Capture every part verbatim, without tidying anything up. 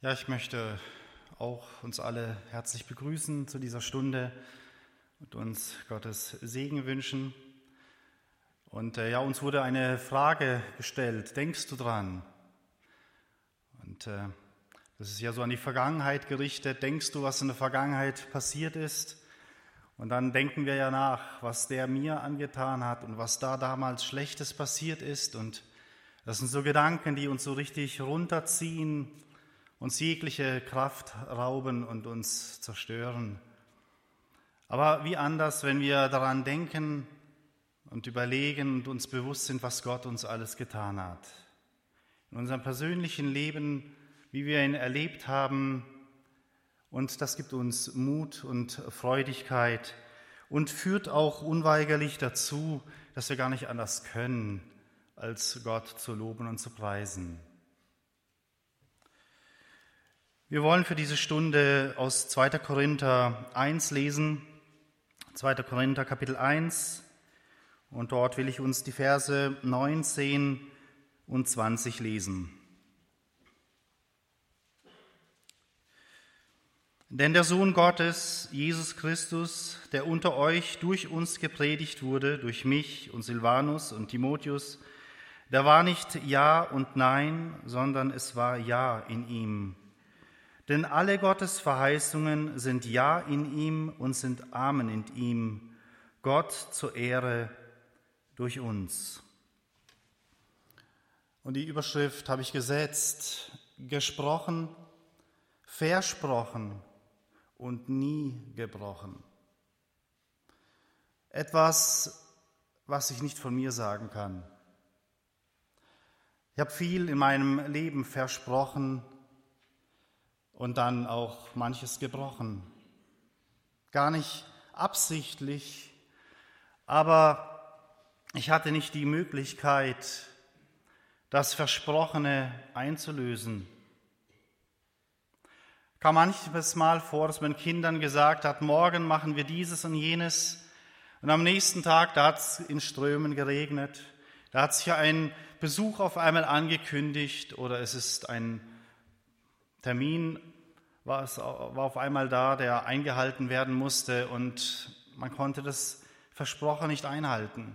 Ja, ich möchte auch uns alle herzlich begrüßen zu dieser Stunde und uns Gottes Segen wünschen. Und äh, ja, uns wurde eine Frage gestellt: Denkst du dran? Und äh, das ist ja so an die Vergangenheit gerichtet. Denkst du, was in der Vergangenheit passiert ist? Und dann denken wir ja nach, was der mir angetan hat und was da damals Schlechtes passiert ist. Und das sind so Gedanken, die uns so richtig runterziehen, uns jegliche Kraft rauben und uns zerstören. Aber wie anders, wenn wir daran denken und überlegen und uns bewusst sind, was Gott uns alles getan hat. In unserem persönlichen Leben, wie wir ihn erlebt haben. Und das gibt uns Mut und Freudigkeit und führt auch unweigerlich dazu, dass wir gar nicht anders können, als Gott zu loben und zu preisen. Wir wollen für diese Stunde aus zweiter Korinther eins lesen, zweiter Korinther Kapitel eins, und dort will ich uns die Verse neunzehn und zwanzig lesen. Denn der Sohn Gottes, Jesus Christus, der unter euch durch uns gepredigt wurde, durch mich und Silvanus und Timotheus, der war nicht Ja und Nein, sondern es war Ja in ihm. Denn alle Gottes Verheißungen sind Ja in ihm und sind Amen in ihm, Gott zur Ehre durch uns. Und die Überschrift habe ich gesetzt: gesprochen, versprochen und nie gebrochen. Etwas, was ich nicht von mir sagen kann. Ich habe viel in meinem Leben versprochen und dann auch manches gebrochen. Gar nicht absichtlich, aber ich hatte nicht die Möglichkeit, das Versprochene einzulösen. Kam manches Mal vor, dass man Kindern gesagt hat, morgen machen wir dieses und jenes. Und am nächsten Tag, da hat es in Strömen geregnet. Da hat sich ein Besuch auf einmal angekündigt oder es ist ein Termin, war, es, war auf einmal da, der eingehalten werden musste und man konnte das Versprochen nicht einhalten.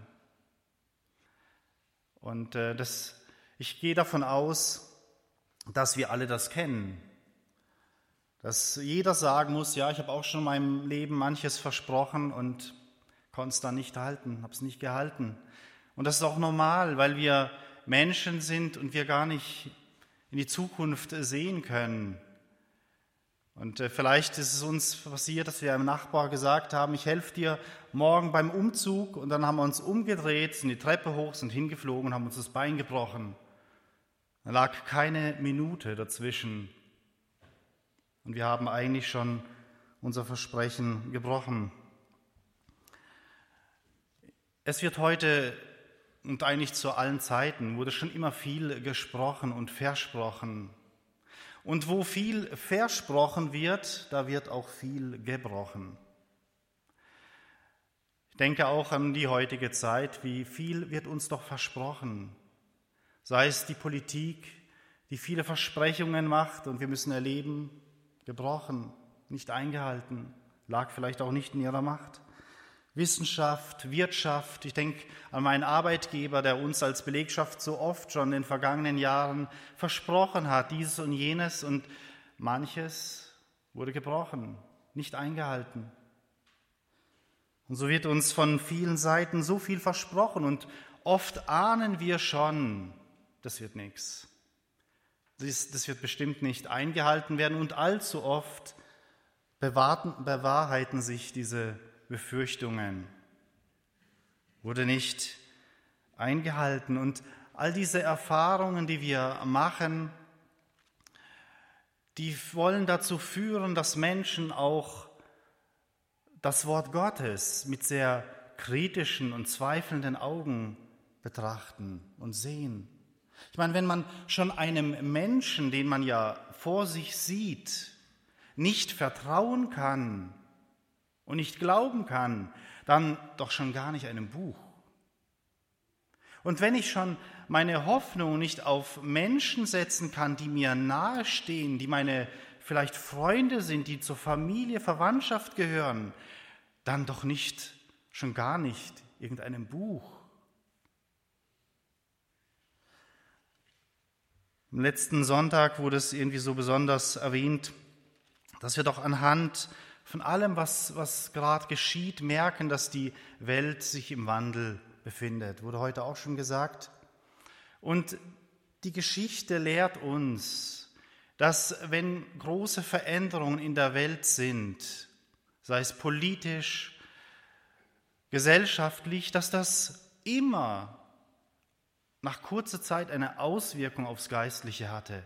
Und äh, das, ich gehe davon aus, dass wir alle das kennen. Dass jeder sagen muss, ja, ich habe auch schon in meinem Leben manches versprochen und konnte es dann nicht halten, habe es nicht gehalten. Und das ist auch normal, weil wir Menschen sind und wir gar nicht in die Zukunft sehen können. Und äh, vielleicht ist es uns passiert, dass wir einem Nachbar gesagt haben, ich helfe dir morgen beim Umzug, und dann haben wir uns umgedreht, sind die Treppe hoch, sind hingeflogen und haben uns das Bein gebrochen. Da lag keine Minute dazwischen. Und wir haben eigentlich schon unser Versprechen gebrochen. Es wird heute und eigentlich zu allen Zeiten wurde schon immer viel gesprochen und versprochen. Und wo viel versprochen wird, da wird auch viel gebrochen. Ich denke auch an die heutige Zeit, wie viel wird uns doch versprochen. Sei es die Politik, die viele Versprechungen macht und wir müssen erleben, gebrochen, nicht eingehalten, lag vielleicht auch nicht in ihrer Macht. Wissenschaft, Wirtschaft, ich denke an meinen Arbeitgeber, der uns als Belegschaft so oft schon in den vergangenen Jahren versprochen hat, dieses und jenes, und manches wurde gebrochen, nicht eingehalten. Und so wird uns von vielen Seiten so viel versprochen und oft ahnen wir schon, das wird nichts. Das, das wird bestimmt nicht eingehalten werden, und allzu oft bewahrten, bewahrheiten sich diese Befürchtungen, wurde nicht eingehalten. Und all diese Erfahrungen, die wir machen, die wollen dazu führen, dass Menschen auch das Wort Gottes mit sehr kritischen und zweifelnden Augen betrachten und sehen. Ich meine, wenn man schon einem Menschen, den man ja vor sich sieht, nicht vertrauen kann und nicht glauben kann, dann doch schon gar nicht einem Buch. Und wenn ich schon meine Hoffnung nicht auf Menschen setzen kann, die mir nahestehen, die meine vielleicht Freunde sind, die zur Familie, Verwandtschaft gehören, dann doch nicht, schon gar nicht, irgendeinem Buch. Am letzten Sonntag wurde es irgendwie so besonders erwähnt, dass wir doch anhand von allem, was, was gerade geschieht, merken, dass die Welt sich im Wandel befindet. Wurde heute auch schon gesagt. Und die Geschichte lehrt uns, dass wenn große Veränderungen in der Welt sind, sei es politisch, gesellschaftlich, dass das immer nach kurzer Zeit eine Auswirkung aufs Geistliche hatte.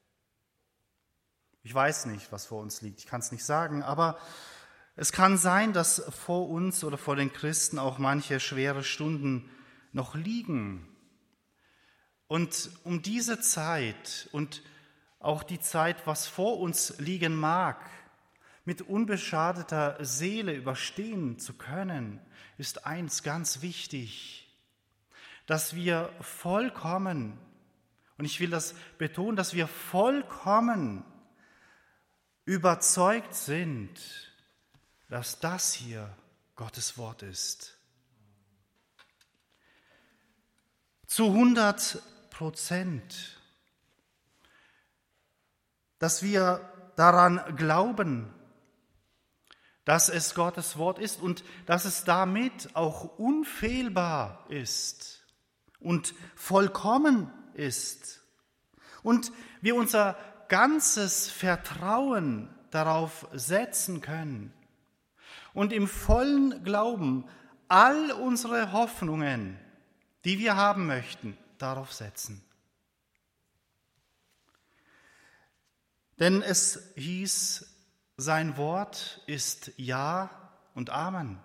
Ich weiß nicht, was vor uns liegt, ich kann es nicht sagen, aber es kann sein, dass vor uns oder vor den Christen auch manche schwere Stunden noch liegen. Und um diese Zeit und auch die Zeit, was vor uns liegen mag, mit unbeschadeter Seele überstehen zu können, ist eins ganz wichtig, dass wir vollkommen, und ich will das betonen, dass wir vollkommen überzeugt sind, dass das hier Gottes Wort ist. Zu hundert Prozent. Dass wir daran glauben, dass es Gottes Wort ist und dass es damit auch unfehlbar ist und vollkommen ist. Und wir unser ganzes Vertrauen darauf setzen können und im vollen Glauben all unsere Hoffnungen, die wir haben möchten, darauf setzen. Denn es hieß, sein Wort ist Ja und Amen.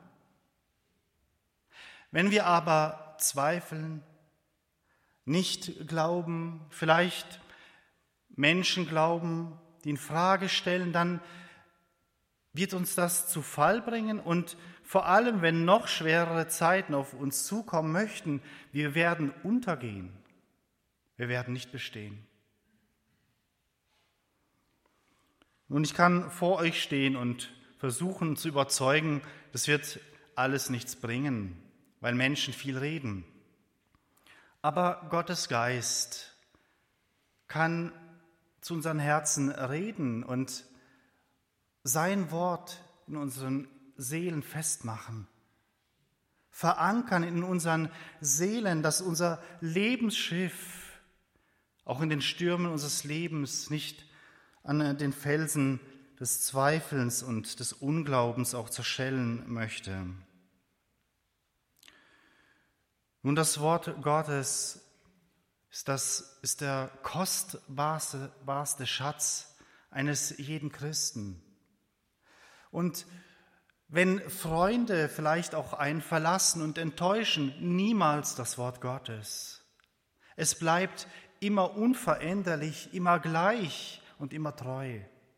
Wenn wir aber zweifeln, nicht glauben, vielleicht Menschen glauben, die in Frage stellen, dann wird uns das zu Fall bringen und vor allem, wenn noch schwerere Zeiten auf uns zukommen möchten, wir werden untergehen, wir werden nicht bestehen. Nun, ich kann vor euch stehen und versuchen zu überzeugen, das wird alles nichts bringen, weil Menschen viel reden. Aber Gottes Geist kann zu unseren Herzen reden und sein Wort in unseren Seelen festmachen, verankern in unseren Seelen, dass unser Lebensschiff auch in den Stürmen unseres Lebens nicht an den Felsen des Zweifelns und des Unglaubens auch zerschellen möchte. Nun, das Wort Gottes ist, das, ist der kostbarste, barste Schatz eines jeden Christen. Und wenn Freunde vielleicht auch einen verlassen und enttäuschen, niemals das Wort Gottes. Es bleibt immer unveränderlich, immer gleich und immer treu.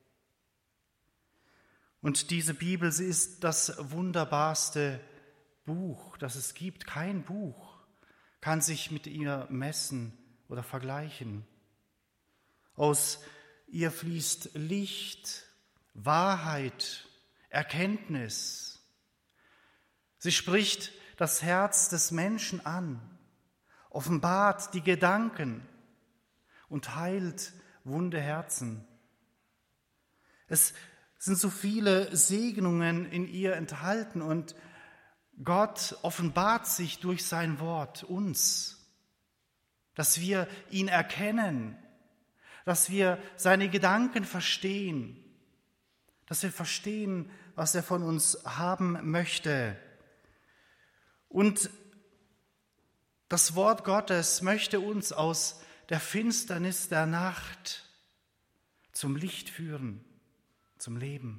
Und diese Bibel, sie ist das wunderbarste Buch, das es gibt. Kein Buch kann sich mit ihr messen oder vergleichen. Aus ihr fließt Licht, Wahrheit, Erkenntnis. Sie spricht das Herz des Menschen an, offenbart die Gedanken und heilt wunde Herzen. Es sind so viele Segnungen in ihr enthalten und Gott offenbart sich durch sein Wort uns, dass wir ihn erkennen, dass wir seine Gedanken verstehen, dass wir verstehen, was er von uns haben möchte. Und das Wort Gottes möchte uns aus der Finsternis der Nacht zum Licht führen, zum Leben.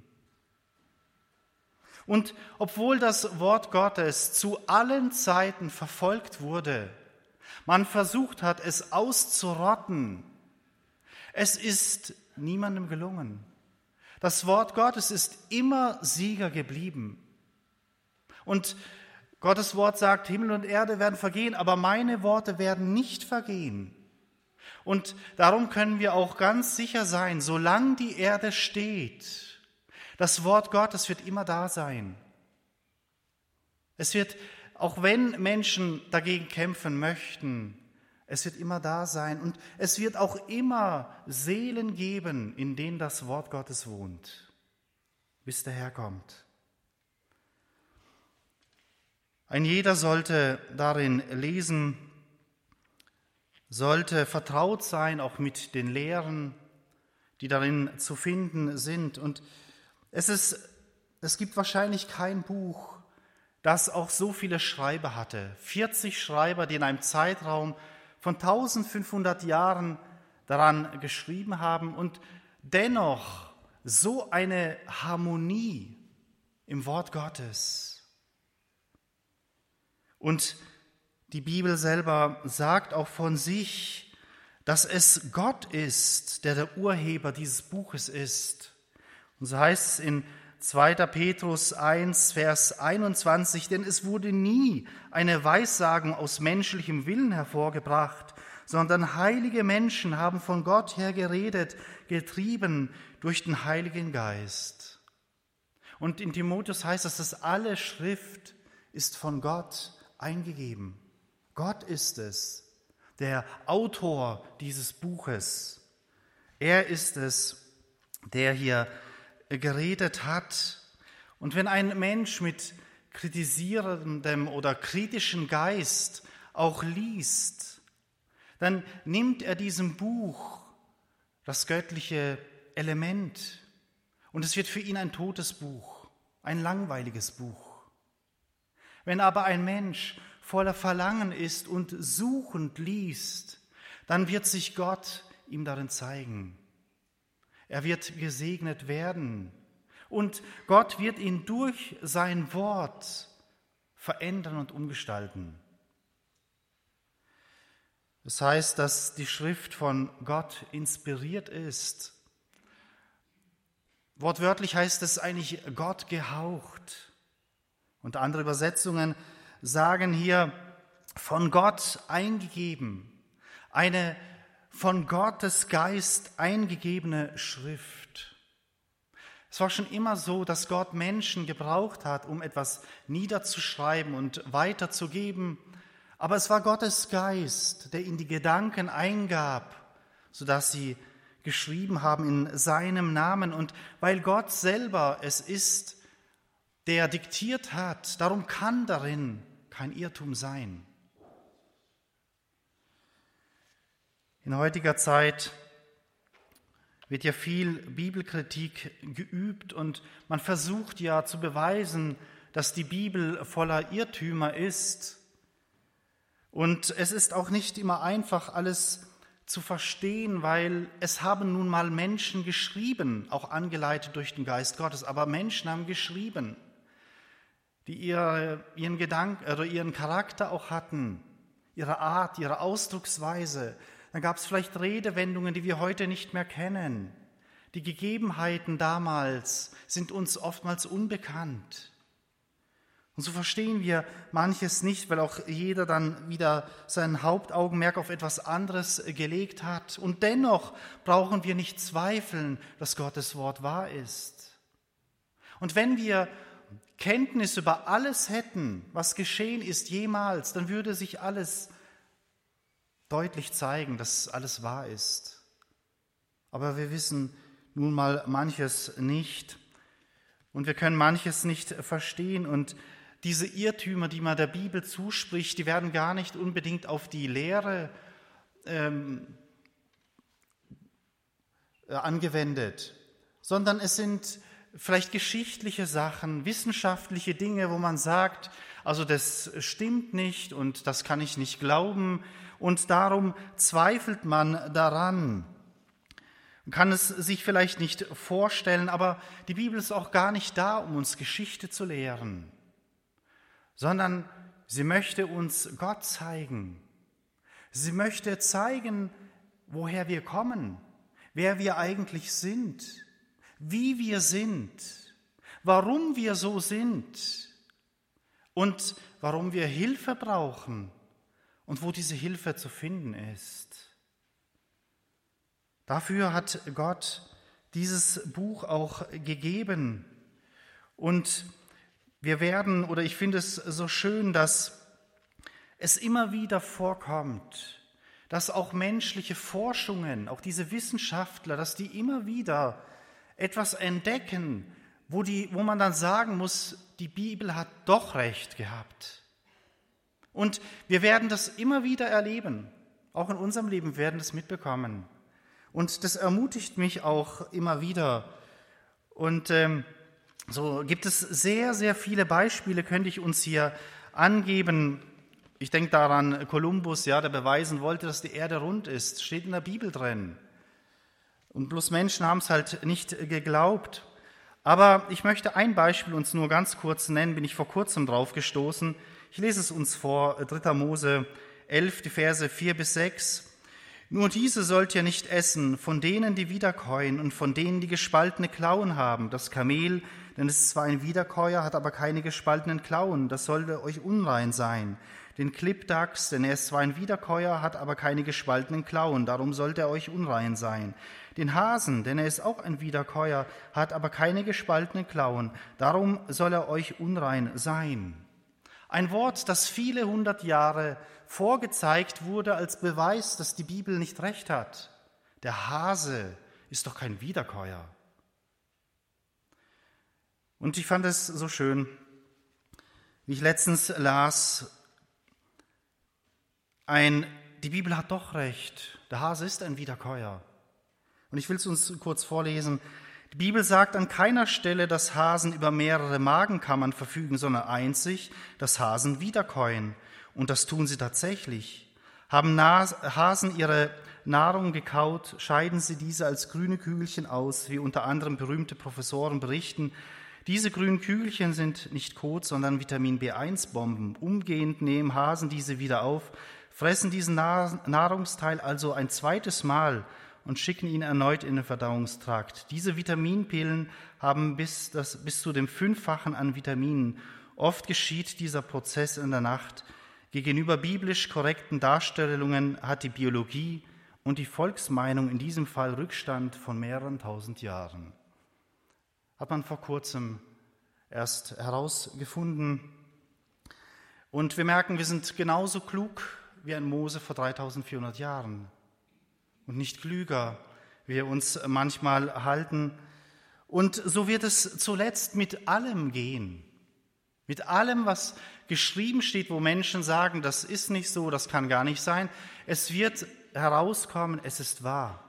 Und obwohl das Wort Gottes zu allen Zeiten verfolgt wurde, man versucht hat, es auszurotten, es ist niemandem gelungen. Das Wort Gottes ist immer Sieger geblieben. Und Gottes Wort sagt, Himmel und Erde werden vergehen, aber meine Worte werden nicht vergehen. Und darum können wir auch ganz sicher sein, solange die Erde steht, das Wort Gottes wird immer da sein. Es wird, auch wenn Menschen dagegen kämpfen möchten, es wird immer da sein und es wird auch immer Seelen geben, in denen das Wort Gottes wohnt, bis der Herr kommt. Ein jeder sollte darin lesen, sollte vertraut sein, auch mit den Lehren, die darin zu finden sind. Und es ist, es gibt wahrscheinlich kein Buch, das auch so viele Schreiber hatte. vierzig Schreiber, die in einem Zeitraum von eintausendfünfhundert Jahren daran geschrieben haben und dennoch so eine Harmonie im Wort Gottes. Und die Bibel selber sagt auch von sich, dass es Gott ist, der der Urheber dieses Buches ist. Und so heißt es in zweiter Petrus eins, Vers einundzwanzig, denn es wurde nie eine Weissagung aus menschlichem Willen hervorgebracht, sondern heilige Menschen haben von Gott her geredet, getrieben durch den Heiligen Geist. Und in Timotheus heißt es, dass alle Schrift ist von Gott eingegeben. Gott ist es, der Autor dieses Buches. Er ist es, der hier geredet hat. Und wenn ein Mensch mit kritisierendem oder kritischem Geist auch liest, dann nimmt er diesem Buch das göttliche Element und es wird für ihn ein totes Buch, ein langweiliges Buch. Wenn aber ein Mensch voller Verlangen ist und suchend liest, dann wird sich Gott ihm darin zeigen. Er wird gesegnet werden und Gott wird ihn durch sein Wort verändern und umgestalten. Das heißt, dass die Schrift von Gott inspiriert ist. Wortwörtlich heißt es eigentlich Gott gehaucht. Und andere Übersetzungen sagen hier von Gott eingegeben, eine von Gottes Geist eingegebene Schrift. Es war schon immer so, dass Gott Menschen gebraucht hat, um etwas niederzuschreiben und weiterzugeben. Aber es war Gottes Geist, der in die Gedanken eingab, sodass sie geschrieben haben in seinem Namen. Und weil Gott selber es ist, der diktiert hat, darum kann darin kein Irrtum sein. In heutiger Zeit wird ja viel Bibelkritik geübt und man versucht ja zu beweisen, dass die Bibel voller Irrtümer ist. Und es ist auch nicht immer einfach, alles zu verstehen, weil es haben nun mal Menschen geschrieben, auch angeleitet durch den Geist Gottes, aber Menschen haben geschrieben, die ihre, ihren Gedanken oder ihren Charakter auch hatten, ihre Art, ihre Ausdrucksweise. Dann gab es vielleicht Redewendungen, die wir heute nicht mehr kennen. Die Gegebenheiten damals sind uns oftmals unbekannt. Und so verstehen wir manches nicht, weil auch jeder dann wieder sein Hauptaugenmerk auf etwas anderes gelegt hat. Und dennoch brauchen wir nicht zweifeln, dass Gottes Wort wahr ist. Und wenn wir Kenntnis über alles hätten, was geschehen ist jemals, dann würde sich alles deutlich zeigen, dass alles wahr ist. Aber wir wissen nun mal manches nicht und wir können manches nicht verstehen. Und diese Irrtümer, die man der Bibel zuspricht, die werden gar nicht unbedingt auf die Lehre ähm, angewendet, sondern es sind vielleicht geschichtliche Sachen, wissenschaftliche Dinge, wo man sagt, also das stimmt nicht und das kann ich nicht glauben und darum zweifelt man daran. Man kann es sich vielleicht nicht vorstellen, aber die Bibel ist auch gar nicht da, um uns Geschichte zu lehren, sondern sie möchte uns Gott zeigen. Sie möchte zeigen, woher wir kommen, wer wir eigentlich sind, wie wir sind, warum wir so sind und warum wir Hilfe brauchen und wo diese Hilfe zu finden ist. Dafür hat Gott dieses Buch auch gegeben. Und wir werden, oder ich finde es so schön, dass es immer wieder vorkommt, dass auch menschliche Forschungen, auch diese Wissenschaftler, dass die immer wieder etwas entdecken, wo, die, wo man dann sagen muss, die Bibel hat doch recht gehabt. Und wir werden das immer wieder erleben, auch in unserem Leben werden wir das mitbekommen. Und das ermutigt mich auch immer wieder. Und ähm, so gibt es sehr, sehr viele Beispiele, könnte ich uns hier angeben. Ich denke daran, Kolumbus, ja, der beweisen wollte, dass die Erde rund ist. Steht in der Bibel drin. Und bloß Menschen haben es halt nicht geglaubt. Aber ich möchte ein Beispiel uns nur ganz kurz nennen, bin ich vor kurzem drauf gestoßen. Ich lese es uns vor, dritter Mose elf, die Verse vier bis sechs. Nur diese sollt ihr nicht essen, von denen, die wiederkäuen und von denen, die gespaltene Klauen haben. Das Kamel, denn es ist zwar ein Wiederkäuer, hat aber keine gespaltenen Klauen, das sollte euch unrein sein. Den Klippdachs, denn er ist zwar ein Wiederkäuer, hat aber keine gespaltenen Klauen, darum sollte er euch unrein sein. Den Hasen, denn er ist auch ein Wiederkäuer, hat aber keine gespaltenen Klauen, darum soll er euch unrein sein. Ein Wort, das viele hundert Jahre vorgezeigt wurde als Beweis, dass die Bibel nicht recht hat. Der Hase ist doch kein Wiederkäuer. Und ich fand es so schön, wie ich letztens las, ein, die Bibel hat doch recht, der Hase ist ein Wiederkäuer. Und ich will es uns kurz vorlesen. Die Bibel sagt an keiner Stelle, dass Hasen über mehrere Magenkammern verfügen, sondern einzig, dass Hasen wiederkäuen. Und das tun sie tatsächlich. Haben Hasen ihre Nahrung gekaut, scheiden sie diese als grüne Kügelchen aus, wie unter anderem berühmte Professoren berichten. Diese grünen Kügelchen sind nicht Kot, sondern Vitamin B eins Bomben. Umgehend nehmen Hasen diese wieder auf, fressen diesen Nahrungsteil also ein zweites Mal und schicken ihn erneut in den Verdauungstrakt. Diese Vitaminpillen haben bis, das, bis zu dem Fünffachen an Vitaminen. Oft geschieht dieser Prozess in der Nacht. Gegenüber biblisch korrekten Darstellungen hat die Biologie und die Volksmeinung in diesem Fall Rückstand von mehreren tausend Jahren. Hat man vor kurzem erst herausgefunden. Und wir merken, wir sind genauso klug wie ein Mose vor dreitausendvierhundert Jahren. Und nicht klüger, wie wir uns manchmal halten. Und so wird es zuletzt mit allem gehen. Mit allem, was geschrieben steht, wo Menschen sagen, das ist nicht so, das kann gar nicht sein. Es wird herauskommen, es ist wahr.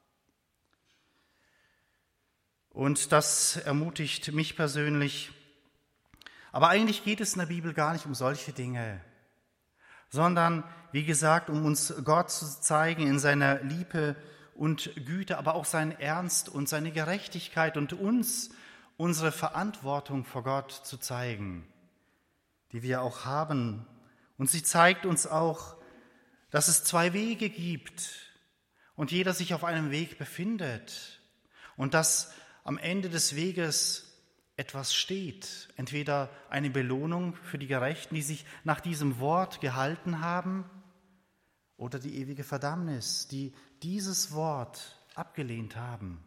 Und das ermutigt mich persönlich. Aber eigentlich geht es in der Bibel gar nicht um solche Dinge, sondern, wie gesagt, um uns Gott zu zeigen in seiner Liebe und Güte, aber auch seinen Ernst und seine Gerechtigkeit und uns unsere Verantwortung vor Gott zu zeigen, die wir auch haben. Und sie zeigt uns auch, dass es zwei Wege gibt und jeder sich auf einem Weg befindet und dass am Ende des Weges etwas steht, entweder eine Belohnung für die Gerechten, die sich nach diesem Wort gehalten haben, oder die ewige Verdammnis, die dieses Wort abgelehnt haben.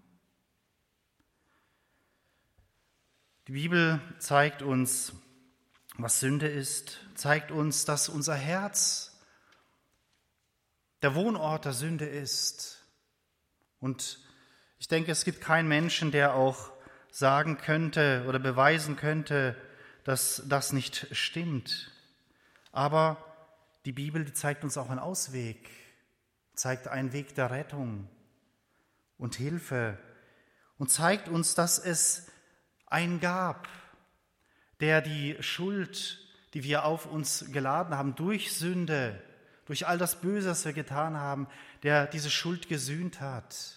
Die Bibel zeigt uns, was Sünde ist, zeigt uns, dass unser Herz der Wohnort der Sünde ist. Und ich denke, es gibt keinen Menschen, der auch sagen könnte oder beweisen könnte, dass das nicht stimmt. Aber die Bibel, die zeigt uns auch einen Ausweg, zeigt einen Weg der Rettung und Hilfe und zeigt uns, dass es einen gab, der die Schuld, die wir auf uns geladen haben, durch Sünde, durch all das Böse, was wir getan haben, der diese Schuld gesühnt hat.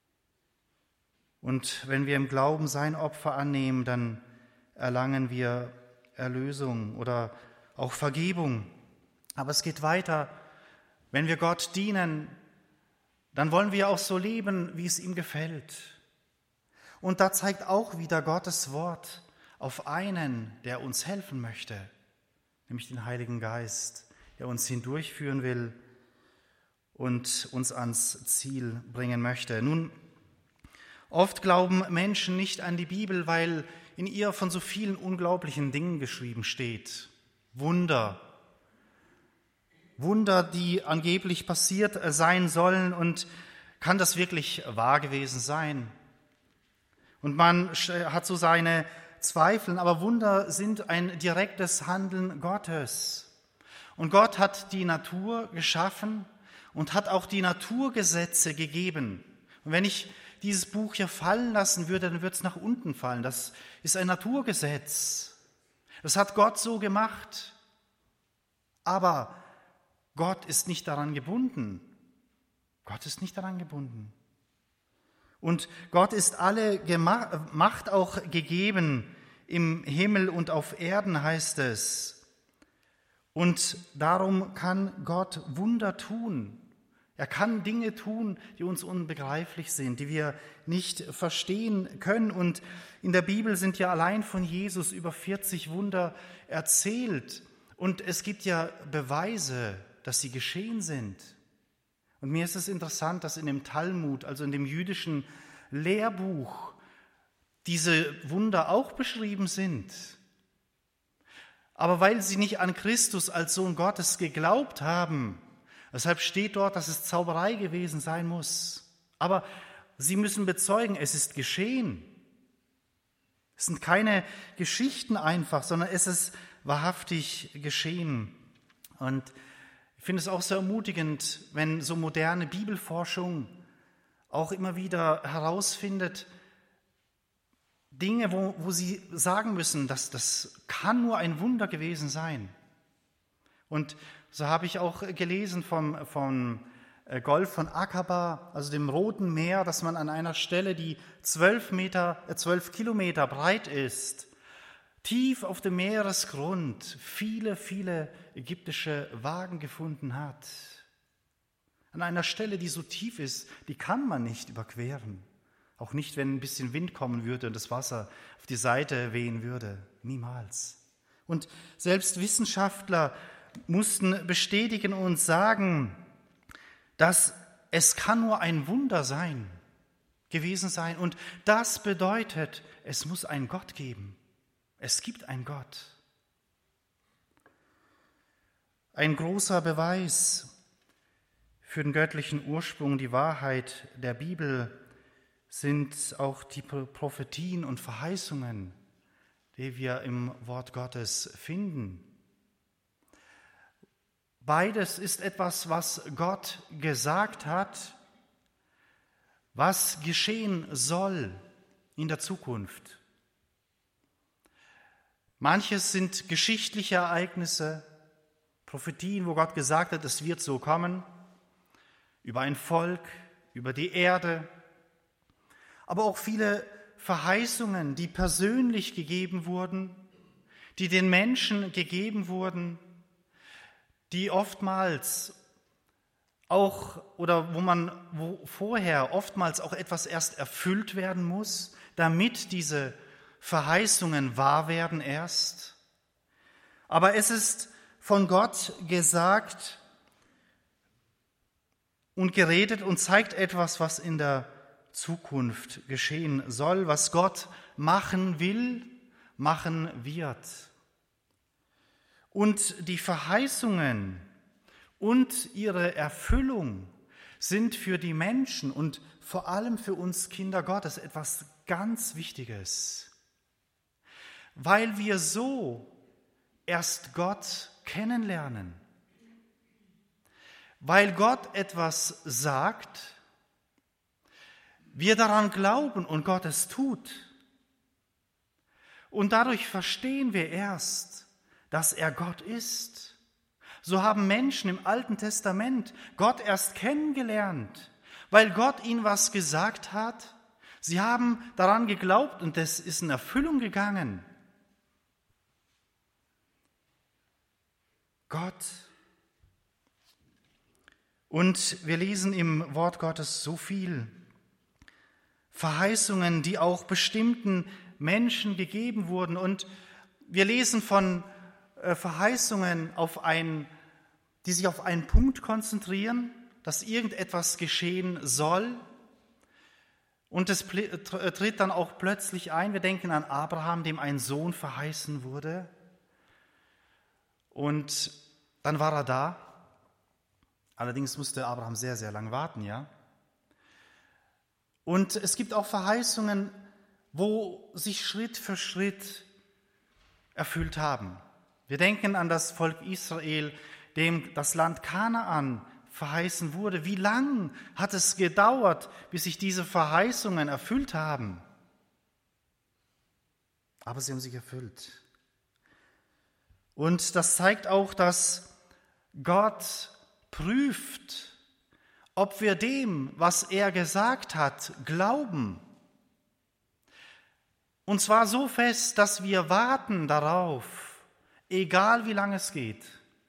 Und wenn wir im Glauben sein Opfer annehmen, dann erlangen wir Erlösung oder auch Vergebung. Aber es geht weiter. Wenn wir Gott dienen, dann wollen wir auch so leben, wie es ihm gefällt. Und da zeigt auch wieder Gottes Wort auf einen, der uns helfen möchte. nämlich den Heiligen Geist, der uns hindurchführen will und uns ans Ziel bringen möchte. Nun, oft glauben Menschen nicht an die Bibel, weil in ihr von so vielen unglaublichen Dingen geschrieben steht. Wunder, Wunder, die angeblich passiert sein sollen, und kann das wirklich wahr gewesen sein? Und man hat so seine Zweifel, aber Wunder sind ein direktes Handeln Gottes. Und Gott hat die Natur geschaffen und hat auch die Naturgesetze gegeben. Und wenn ich dieses Buch hier fallen lassen würde, dann würde es nach unten fallen. Das ist ein Naturgesetz. Das hat Gott so gemacht. Aber Gott ist nicht daran gebunden. Gott ist nicht daran gebunden. Und Gott ist alle Macht auch gegeben im Himmel und auf Erden, heißt es. Und darum kann Gott Wunder tun. Er kann Dinge tun, die uns unbegreiflich sind, die wir nicht verstehen können. Und in der Bibel sind ja allein von Jesus über vierzig Wunder erzählt. Und es gibt ja Beweise, dass sie geschehen sind. Und mir ist es interessant, dass in dem Talmud, also in dem jüdischen Lehrbuch, diese Wunder auch beschrieben sind. Aber weil sie nicht an Christus als Sohn Gottes geglaubt haben, deshalb steht dort, dass es Zauberei gewesen sein muss. Aber sie müssen bezeugen, es ist geschehen. Es sind keine Geschichten einfach, sondern es ist wahrhaftig geschehen. Und ich finde es auch sehr ermutigend, wenn so moderne Bibelforschung auch immer wieder herausfindet, Dinge, wo, wo sie sagen müssen, dass das kann nur ein Wunder gewesen sein. Und so habe ich auch gelesen vom, vom Golf von Akaba, also dem Roten Meer, dass man an einer Stelle, die zwölf Meter, zwölf Kilometer breit ist, tief auf dem Meeresgrund viele, viele ägyptische Wagen gefunden hat. An einer Stelle, die so tief ist, die kann man nicht überqueren. Auch nicht, wenn ein bisschen Wind kommen würde und das Wasser auf die Seite wehen würde. Niemals. Und selbst Wissenschaftler mussten bestätigen und sagen, dass es kann nur ein Wunder sein, gewesen sein. Und das bedeutet, es muss einen Gott geben. Es gibt einen Gott. Ein großer Beweis für den göttlichen Ursprung, die Wahrheit der Bibel, sind auch die Prophetien und Verheißungen, die wir im Wort Gottes finden. Beides ist etwas, was Gott gesagt hat, was geschehen soll in der Zukunft. Manches sind geschichtliche Ereignisse, Prophetien, wo Gott gesagt hat, es wird so kommen, über ein Volk, über die Erde, aber auch viele Verheißungen, die persönlich gegeben wurden, die den Menschen gegeben wurden, die oftmals auch, oder wo man wo vorher oftmals auch etwas erst erfüllt werden muss, damit diese Verheißungen wahr werden erst. Aber es ist von Gott gesagt und geredet und zeigt etwas, was in der Zukunft geschehen soll, was Gott machen will, machen wird. Und die Verheißungen und ihre Erfüllung sind für die Menschen und vor allem für uns Kinder Gottes etwas ganz Wichtiges, weil wir so erst Gott kennenlernen. Weil Gott etwas sagt, wir daran glauben und Gott es tut. Und dadurch verstehen wir erst, dass er Gott ist. So haben Menschen im Alten Testament Gott erst kennengelernt, weil Gott ihnen was gesagt hat. Sie haben daran geglaubt und das ist in Erfüllung gegangen. Gott. Und wir lesen im Wort Gottes so viel Verheißungen, die auch bestimmten Menschen gegeben wurden. Und wir lesen von äh, Verheißungen, auf ein, die sich auf einen Punkt konzentrieren, dass irgendetwas geschehen soll. Und es tritt dann auch plötzlich ein. Wir denken an Abraham, dem ein Sohn verheißen wurde. Und dann war er da. Allerdings musste Abraham sehr, sehr lang warten, ja. Und es gibt auch Verheißungen, wo sich Schritt für Schritt erfüllt haben. Wir denken an das Volk Israel, dem das Land Kanaan verheißen wurde. Wie lang hat es gedauert, bis sich diese Verheißungen erfüllt haben? Aber sie haben sich erfüllt. Und das zeigt auch, dass Gott prüft, ob wir dem, was er gesagt hat, glauben. Und zwar so fest, dass wir warten darauf, egal wie lange es geht.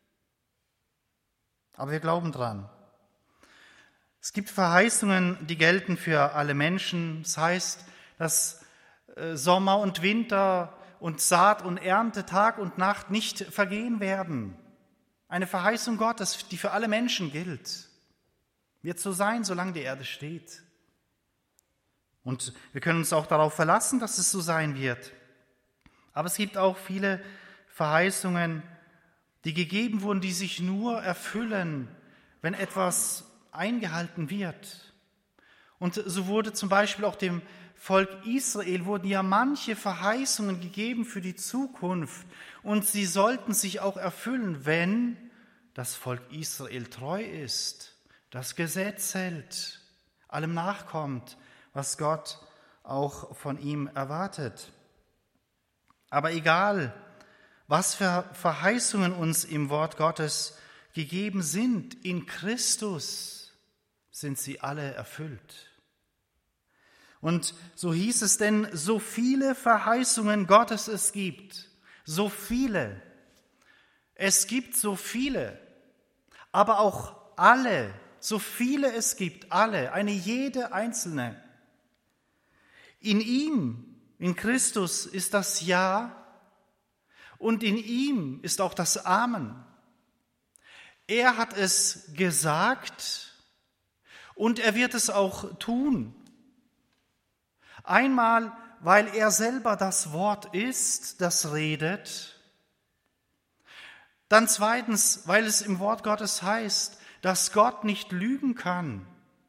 Aber wir glauben dran. Es gibt Verheißungen, die gelten für alle Menschen. Das heißt, dass Sommer und Winter und Saat und Ernte, Tag und Nacht nicht vergehen werden. Eine Verheißung Gottes, die für alle Menschen gilt. Wird so sein, solange die Erde steht. Und wir können uns auch darauf verlassen, dass es so sein wird. Aber es gibt auch viele Verheißungen, die gegeben wurden, die sich nur erfüllen, wenn etwas eingehalten wird. Und so wurde zum Beispiel auch dem Volk Israel wurden ja manche Verheißungen gegeben für die Zukunft und sie sollten sich auch erfüllen, wenn das Volk Israel treu ist, das Gesetz hält, allem nachkommt, was Gott auch von ihm erwartet. Aber egal, was für Verheißungen uns im Wort Gottes gegeben sind, in Christus sind sie alle erfüllt. Und so hieß es denn, so viele Verheißungen Gottes es gibt, so viele, es gibt so viele, aber auch alle, so viele es gibt, alle, eine jede einzelne. In ihm, in Christus ist das Ja und in ihm ist auch das Amen. Er hat es gesagt und er wird es auch tun. Einmal, weil er selber das Wort ist, das redet. Dann zweitens, weil es im Wort Gottes heißt, dass Gott nicht lügen kann.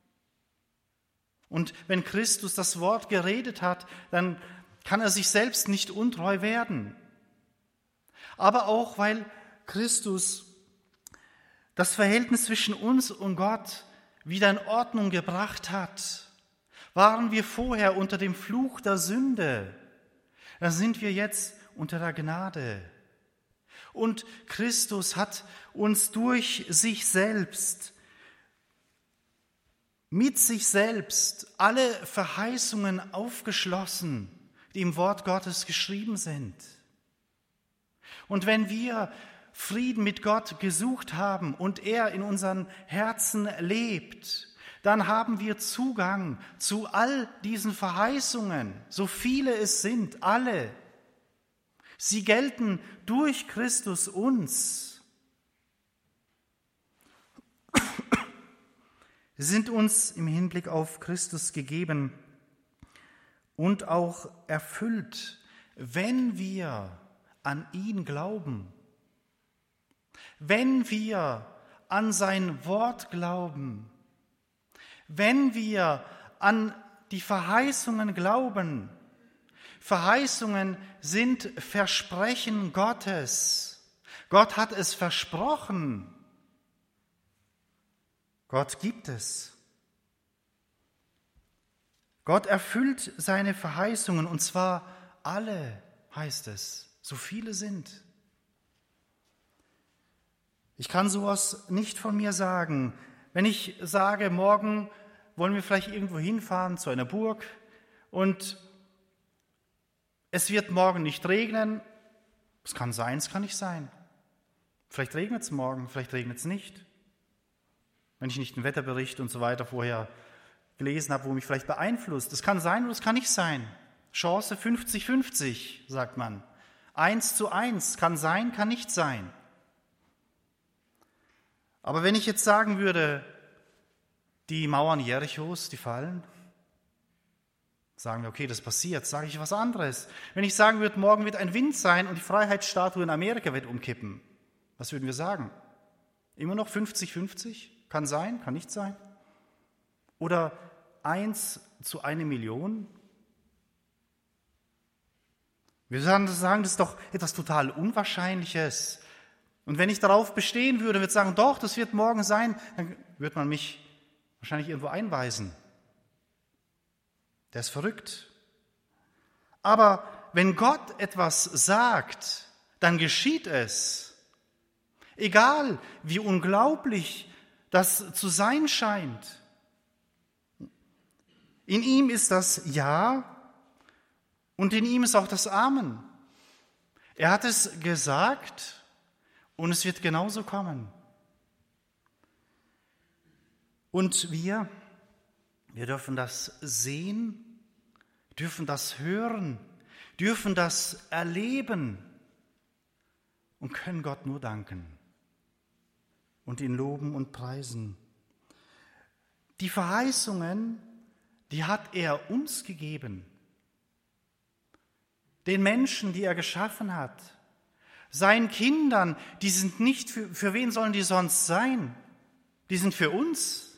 Und wenn Christus das Wort geredet hat, dann kann er sich selbst nicht untreu werden. Aber auch, weil Christus das Verhältnis zwischen uns und Gott wieder in Ordnung gebracht hat. Waren wir vorher unter dem Fluch der Sünde, dann sind wir jetzt unter der Gnade. Und Christus hat uns durch sich selbst, mit sich selbst, alle Verheißungen aufgeschlossen, die im Wort Gottes geschrieben sind. Und wenn wir Frieden mit Gott gesucht haben und er in unseren Herzen lebt, dann haben wir Zugang zu all diesen Verheißungen, so viele es sind, alle. Sie gelten durch Christus uns. Sie sind uns im Hinblick auf Christus gegeben und auch erfüllt, wenn wir an ihn glauben, wenn wir an sein Wort glauben, wenn wir an die Verheißungen glauben. Verheißungen sind Versprechen Gottes. Gott hat es versprochen. Gott gibt es. Gott erfüllt seine Verheißungen, und zwar alle, heißt es, so viele sind. Ich kann sowas nicht von mir sagen. Wenn ich sage, morgen wollen wir vielleicht irgendwo hinfahren zu einer Burg und es wird morgen nicht regnen. Es kann sein, es kann nicht sein. Vielleicht regnet es morgen, vielleicht regnet es nicht. Wenn ich nicht einen Wetterbericht und so weiter vorher gelesen habe, wo mich vielleicht beeinflusst. Es kann sein oder es kann nicht sein. Chance fünfzig fünfzig, sagt man. Eins zu eins, kann sein, kann nicht sein. Aber wenn ich jetzt sagen würde, die Mauern Jerichos, die fallen, sagen wir, okay, das passiert, sage ich was anderes. Wenn ich sagen würde, morgen wird ein Wind sein und die Freiheitsstatue in Amerika wird umkippen, was würden wir sagen? Immer noch fünfzig fünfzig? Kann sein, kann nicht sein? Oder eins zu eine Million? Wir sagen, das ist doch etwas total Unwahrscheinliches. Und wenn ich darauf bestehen würde, würde sagen, doch, das wird morgen sein, dann wird man mich wahrscheinlich irgendwo einweisen. Der ist verrückt. Aber wenn Gott etwas sagt, dann geschieht es. Egal, wie unglaublich das zu sein scheint. In ihm ist das Ja und in ihm ist auch das Amen. Er hat es gesagt und es wird genauso kommen. Und wir, wir dürfen das sehen, dürfen das hören, dürfen das erleben und können Gott nur danken und ihn loben und preisen. Die Verheißungen, die hat er uns gegeben. Den Menschen, die er geschaffen hat. Seinen Kindern, die sind nicht, für, für wen sollen die sonst sein? Die sind für uns.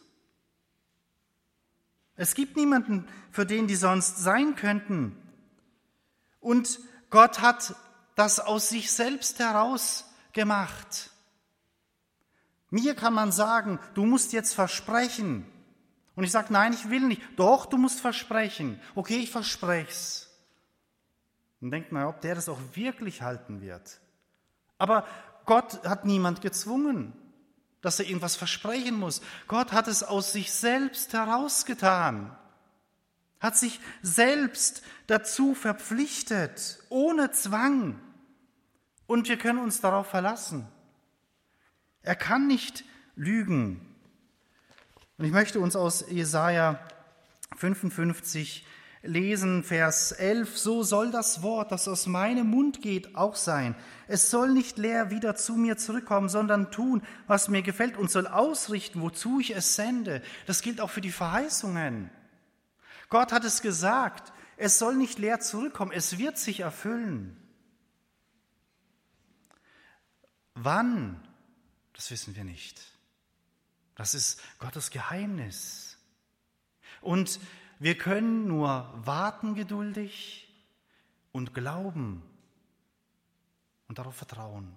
Es gibt niemanden, für den die sonst sein könnten. Und Gott hat das aus sich selbst heraus gemacht. Mir kann man sagen, du musst jetzt versprechen. Und ich sage, nein, ich will nicht. Doch, du musst versprechen. Okay, ich verspreche und denkt mal, ob der das auch wirklich halten wird. Aber Gott hat niemand gezwungen, dass er irgendwas versprechen muss. Gott hat es aus sich selbst herausgetan, hat sich selbst dazu verpflichtet, ohne Zwang. Und wir können uns darauf verlassen. Er kann nicht lügen. Und ich möchte uns aus Jesaja fünfundfünfzig lesen, Vers elf, so soll das Wort, das aus meinem Mund geht, auch sein. Es soll nicht leer wieder zu mir zurückkommen, sondern tun, was mir gefällt und soll ausrichten, wozu ich es sende. Das gilt auch für die Verheißungen. Gott hat es gesagt, es soll nicht leer zurückkommen, es wird sich erfüllen. Wann? Das wissen wir nicht. Das ist Gottes Geheimnis. Und wir können nur warten geduldig und glauben und darauf vertrauen.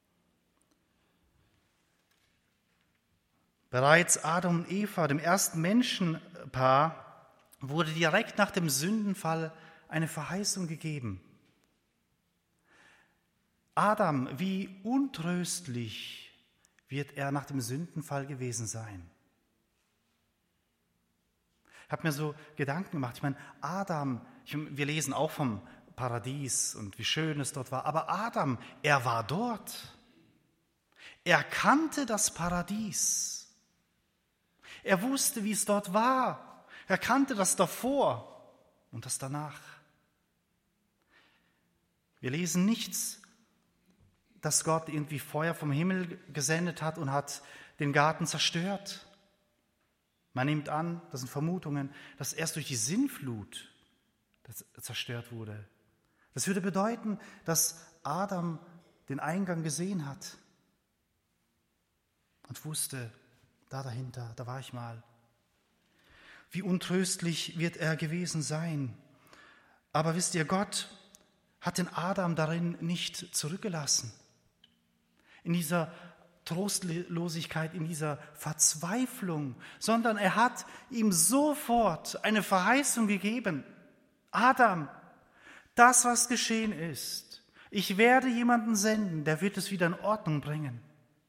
Bereits Adam und Eva, dem ersten Menschenpaar, wurde direkt nach dem Sündenfall eine Verheißung gegeben. Adam, wie untröstlich wird er nach dem Sündenfall gewesen sein. Ich habe mir so Gedanken gemacht. Ich meine, Adam, ich, wir lesen auch vom Paradies und wie schön es dort war, aber Adam, er war dort. Er kannte das Paradies. Er wusste, wie es dort war. Er kannte das davor und das danach. Wir lesen nichts, dass Gott irgendwie Feuer vom Himmel gesendet hat und hat den Garten zerstört. Man nimmt an, das sind Vermutungen, dass erst durch die Sintflut das zerstört wurde. Das würde bedeuten, dass Adam den Eingang gesehen hat und wusste, da dahinter, da war ich mal. Wie untröstlich wird er gewesen sein. Aber wisst ihr, Gott hat den Adam darin nicht zurückgelassen. In dieser Trostlosigkeit, in dieser Verzweiflung, sondern er hat ihm sofort eine Verheißung gegeben. Adam, das, was geschehen ist, ich werde jemanden senden, der wird es wieder in Ordnung bringen.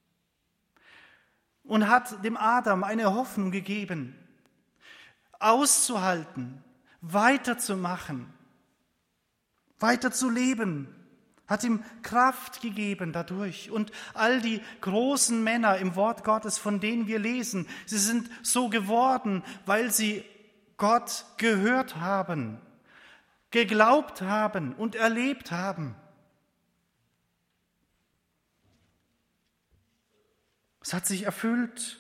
Und hat dem Adam eine Hoffnung gegeben, auszuhalten, weiterzumachen, weiterzuleben. Hat ihm Kraft gegeben dadurch. Und all die großen Männer im Wort Gottes, von denen wir lesen, sie sind so geworden, weil sie Gott gehört haben, geglaubt haben und erlebt haben. Es hat sich erfüllt.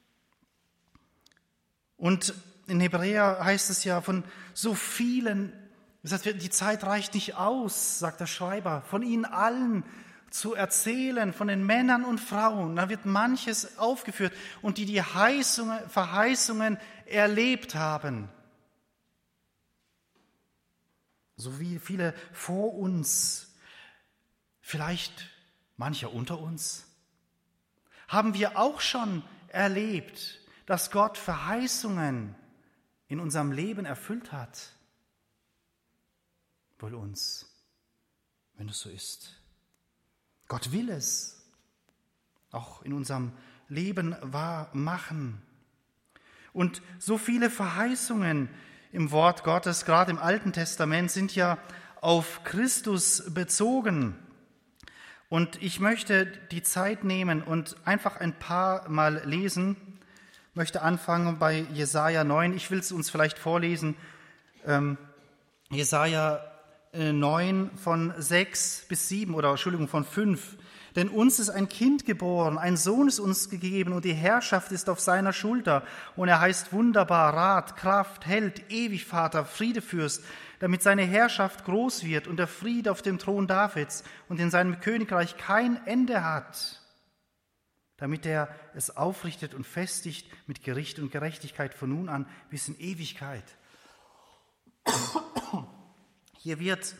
Und in Hebräer heißt es ja von so vielen, die Zeit reicht nicht aus, sagt der Schreiber, von ihnen allen zu erzählen, von den Männern und Frauen. Da wird manches aufgeführt und die die Heißungen, Verheißungen erlebt haben. So wie viele vor uns, vielleicht mancher unter uns, haben wir auch schon erlebt, dass Gott Verheißungen in unserem Leben erfüllt hat. Wohl uns, wenn es so ist. Gott will es auch in unserem Leben wahr machen. Und so viele Verheißungen im Wort Gottes, gerade im Alten Testament, sind ja auf Christus bezogen. Und ich möchte die Zeit nehmen und einfach ein paar Mal lesen. Ich möchte anfangen bei Jesaja neun. Ich will es uns vielleicht vorlesen. Ähm, Jesaja neun von sechs bis sieben oder Entschuldigung von fünf. Denn uns ist ein Kind geboren, ein Sohn ist uns gegeben und die Herrschaft ist auf seiner Schulter. Und er heißt Wunderbar, Rat, Kraft, Held, Ewigvater, Friedefürst, damit seine Herrschaft groß wird und der Friede auf dem Thron Davids und in seinem Königreich kein Ende hat, damit er es aufrichtet und festigt mit Gericht und Gerechtigkeit von nun an bis in Ewigkeit. Hier wird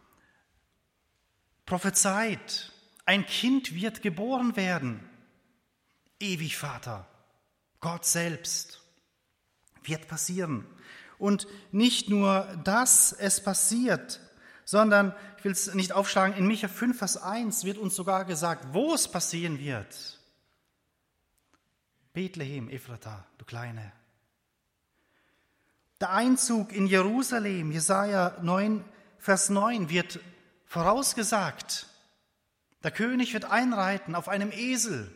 prophezeit, ein Kind wird geboren werden. Ewigvater, Gott selbst, wird passieren. Und nicht nur das, es passiert, sondern, ich will es nicht aufschlagen, in Micha fünf, Vers eins wird uns sogar gesagt, wo es passieren wird. Bethlehem, Ephrata, du Kleine. Der Einzug in Jerusalem, Jesaja neun, Vers neun, wird vorausgesagt. Der König wird einreiten auf einem Esel.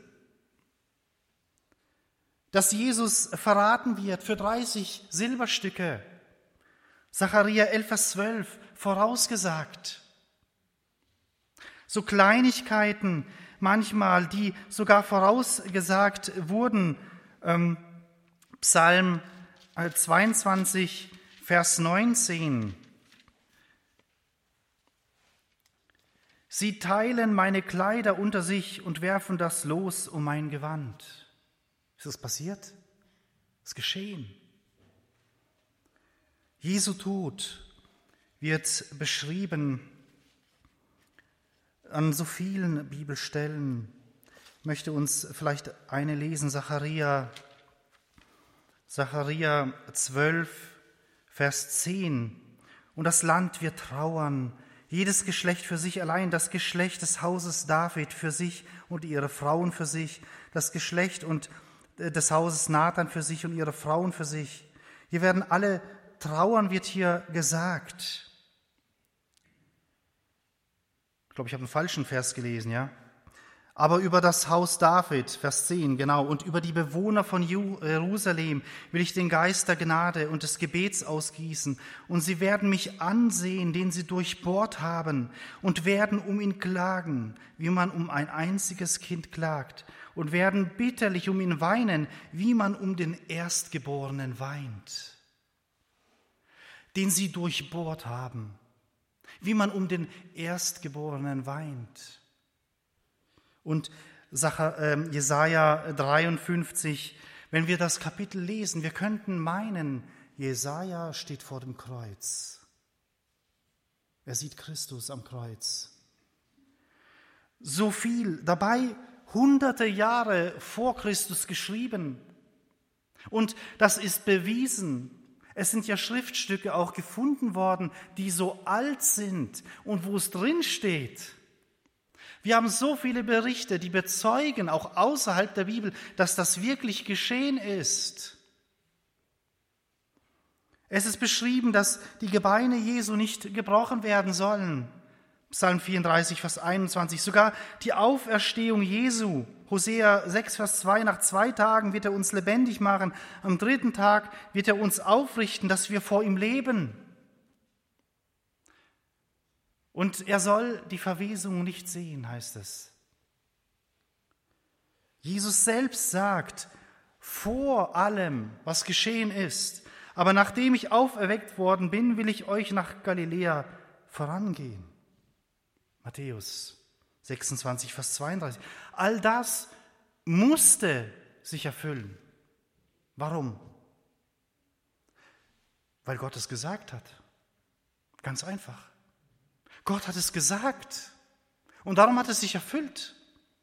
Dass Jesus verraten wird für dreißig Silberstücke. Sacharja elf, Vers zwölf, vorausgesagt. So Kleinigkeiten manchmal, die sogar vorausgesagt wurden. Ähm, Psalm zweiundzwanzig, Vers neunzehn. Sie teilen meine Kleider unter sich und werfen das Los um mein Gewand. Ist das passiert? Ist geschehen. Jesu Tod wird beschrieben an so vielen Bibelstellen. Ich möchte uns vielleicht eine lesen, Sacharja, Sacharja zwölf, Vers zehn. Und das Land wird trauern, jedes Geschlecht für sich allein, das Geschlecht des Hauses David für sich und ihre Frauen für sich, das Geschlecht und des Hauses Nathan für sich und ihre Frauen für sich. Hier werden alle trauern, wird hier gesagt. Ich glaube, ich habe einen falschen Vers gelesen, ja. Aber über das Haus David, Vers zehn, genau, und über die Bewohner von Jerusalem will ich den Geist der Gnade und des Gebets ausgießen. Und sie werden mich ansehen, den sie durchbohrt haben, und werden um ihn klagen, wie man um ein einziges Kind klagt, und werden bitterlich um ihn weinen, wie man um den Erstgeborenen weint, den sie durchbohrt haben, wie man um den Erstgeborenen weint. Und Jesaja dreiundfünfzig, wenn wir das Kapitel lesen, wir könnten meinen, Jesaja steht vor dem Kreuz. Er sieht Christus am Kreuz. So viel, dabei hunderte Jahre vor Christus geschrieben. Und das ist bewiesen. Es sind ja Schriftstücke auch gefunden worden, die so alt sind und wo es drin steht. Wir haben so viele Berichte, die bezeugen, auch außerhalb der Bibel, dass das wirklich geschehen ist. Es ist beschrieben, dass die Gebeine Jesu nicht gebrochen werden sollen. Psalm vierunddreißig, Vers einundzwanzig. Sogar die Auferstehung Jesu. Hosea sechs, Vers zwei. Nach zwei Tagen wird er uns lebendig machen. Am dritten Tag wird er uns aufrichten, dass wir vor ihm leben. Und er soll die Verwesung nicht sehen, heißt es. Jesus selbst sagt, vor allem, was geschehen ist, aber nachdem ich auferweckt worden bin, will ich euch nach Galiläa vorangehen. Matthäus sechsundzwanzig, Vers zweiunddreißig. All das musste sich erfüllen. Warum? Weil Gott es gesagt hat. Ganz einfach. Gott hat es gesagt. Und darum hat es sich erfüllt.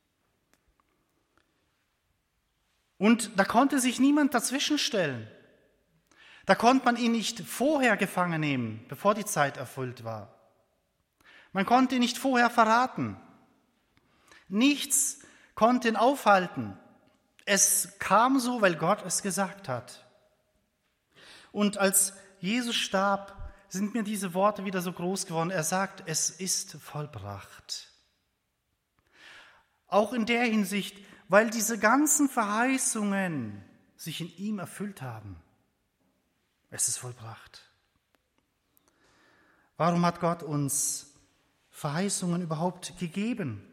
Und da konnte sich niemand dazwischenstellen. Da konnte man ihn nicht vorher gefangen nehmen, bevor die Zeit erfüllt war. Man konnte ihn nicht vorher verraten. Nichts konnte ihn aufhalten. Es kam so, weil Gott es gesagt hat. Und als Jesus starb, sind mir diese Worte wieder so groß geworden. Er sagt, es ist vollbracht. Auch in der Hinsicht, weil diese ganzen Verheißungen sich in ihm erfüllt haben. Es ist vollbracht. Warum hat Gott uns Verheißungen überhaupt gegeben?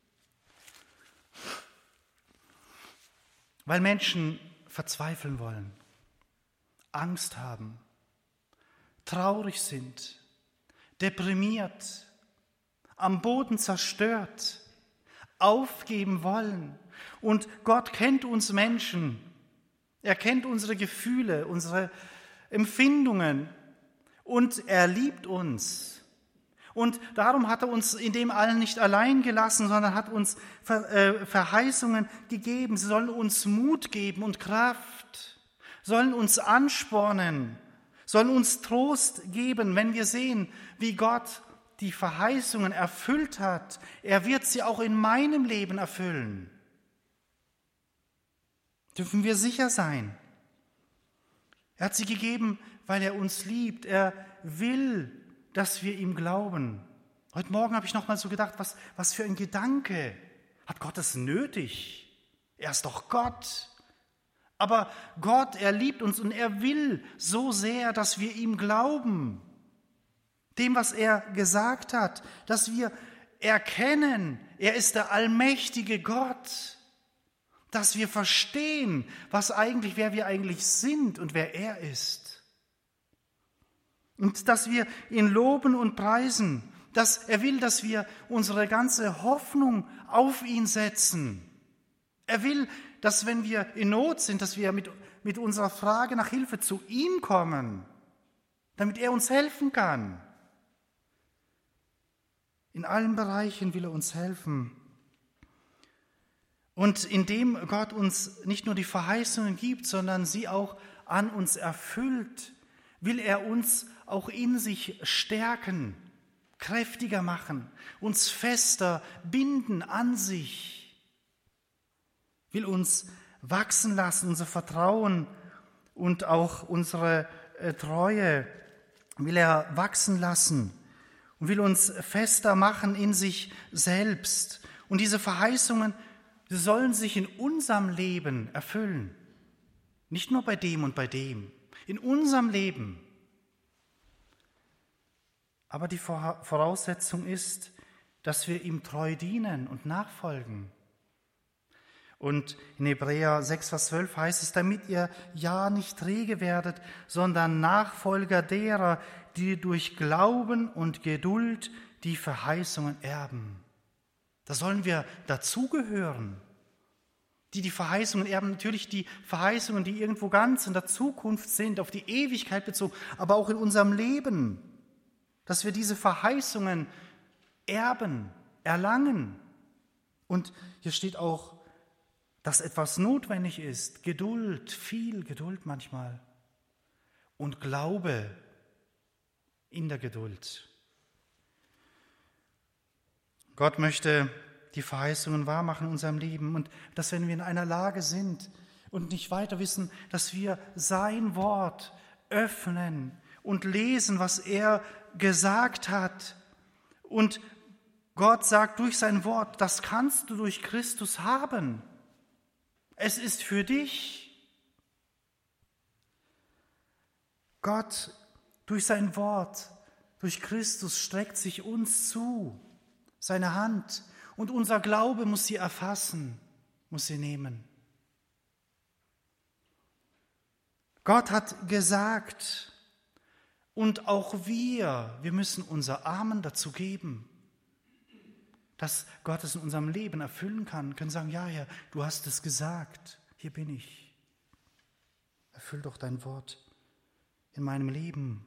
Weil Menschen verzweifeln wollen, Angst haben, traurig sind, deprimiert, am Boden zerstört, aufgeben wollen. Und Gott kennt uns Menschen. Er kennt unsere Gefühle, unsere Empfindungen und er liebt uns. Und darum hat er uns in dem allen nicht allein gelassen, sondern hat uns Verheißungen gegeben. Sie sollen uns Mut geben und Kraft, sollen uns anspornen, sollen uns Trost geben, wenn wir sehen, wie Gott die Verheißungen erfüllt hat. Er wird sie auch in meinem Leben erfüllen. Dürfen wir sicher sein. Er hat sie gegeben, weil er uns liebt. Er will, dass wir ihm glauben. Heute Morgen habe ich noch mal so gedacht, was, was für ein Gedanke. Hat Gott es nötig? Er ist doch Gott. Aber Gott, er liebt uns und er will so sehr, dass wir ihm glauben. Dem, was er gesagt hat, dass wir erkennen, er ist der allmächtige Gott. Dass wir verstehen, was eigentlich, wer wir eigentlich sind und wer er ist. Und dass wir ihn loben und preisen. Dass er will, dass wir unsere ganze Hoffnung auf ihn setzen. Er will, dass wenn wir in Not sind, dass wir mit, mit unserer Frage nach Hilfe zu ihm kommen, damit er uns helfen kann. In allen Bereichen will er uns helfen. Und indem Gott uns nicht nur die Verheißungen gibt, sondern sie auch an uns erfüllt, will er uns auch in sich stärken, kräftiger machen, uns fester binden an sich, will uns wachsen lassen, unser Vertrauen und auch unsere Treue will er wachsen lassen und will uns fester machen in sich selbst. Und diese Verheißungen, sie sollen sich in unserem Leben erfüllen. Nicht nur bei dem und bei dem. In unserem Leben. Aber die Voraussetzung ist, dass wir ihm treu dienen und nachfolgen. Und in Hebräer sechs, Vers zwölf heißt es, damit ihr ja nicht träge werdet, sondern Nachfolger derer, die durch Glauben und Geduld die Verheißungen erben. Da sollen wir dazugehören, die die Verheißungen erben, natürlich die Verheißungen, die irgendwo ganz in der Zukunft sind, auf die Ewigkeit bezogen, aber auch in unserem Leben, dass wir diese Verheißungen erben, erlangen. Und hier steht auch, dass etwas notwendig ist, Geduld, viel Geduld manchmal und Glaube in der Geduld. Gott möchte die Verheißungen wahrmachen in unserem Leben und dass, wenn wir in einer Lage sind und nicht weiter wissen, dass wir sein Wort öffnen und lesen, was er gesagt hat. Und Gott sagt durch sein Wort, das kannst du durch Christus haben. Es ist für dich. Gott durch sein Wort, durch Christus streckt sich uns zu. Seine Hand und unser Glaube muss sie erfassen. muss sie nehmen. Gott hat gesagt, und auch wir, wir müssen unser Amen dazu geben, dass Gott es in unserem Leben erfüllen kann. Wir können sagen, ja, Herr, du hast es gesagt, hier bin ich. Erfüll doch dein Wort in meinem Leben.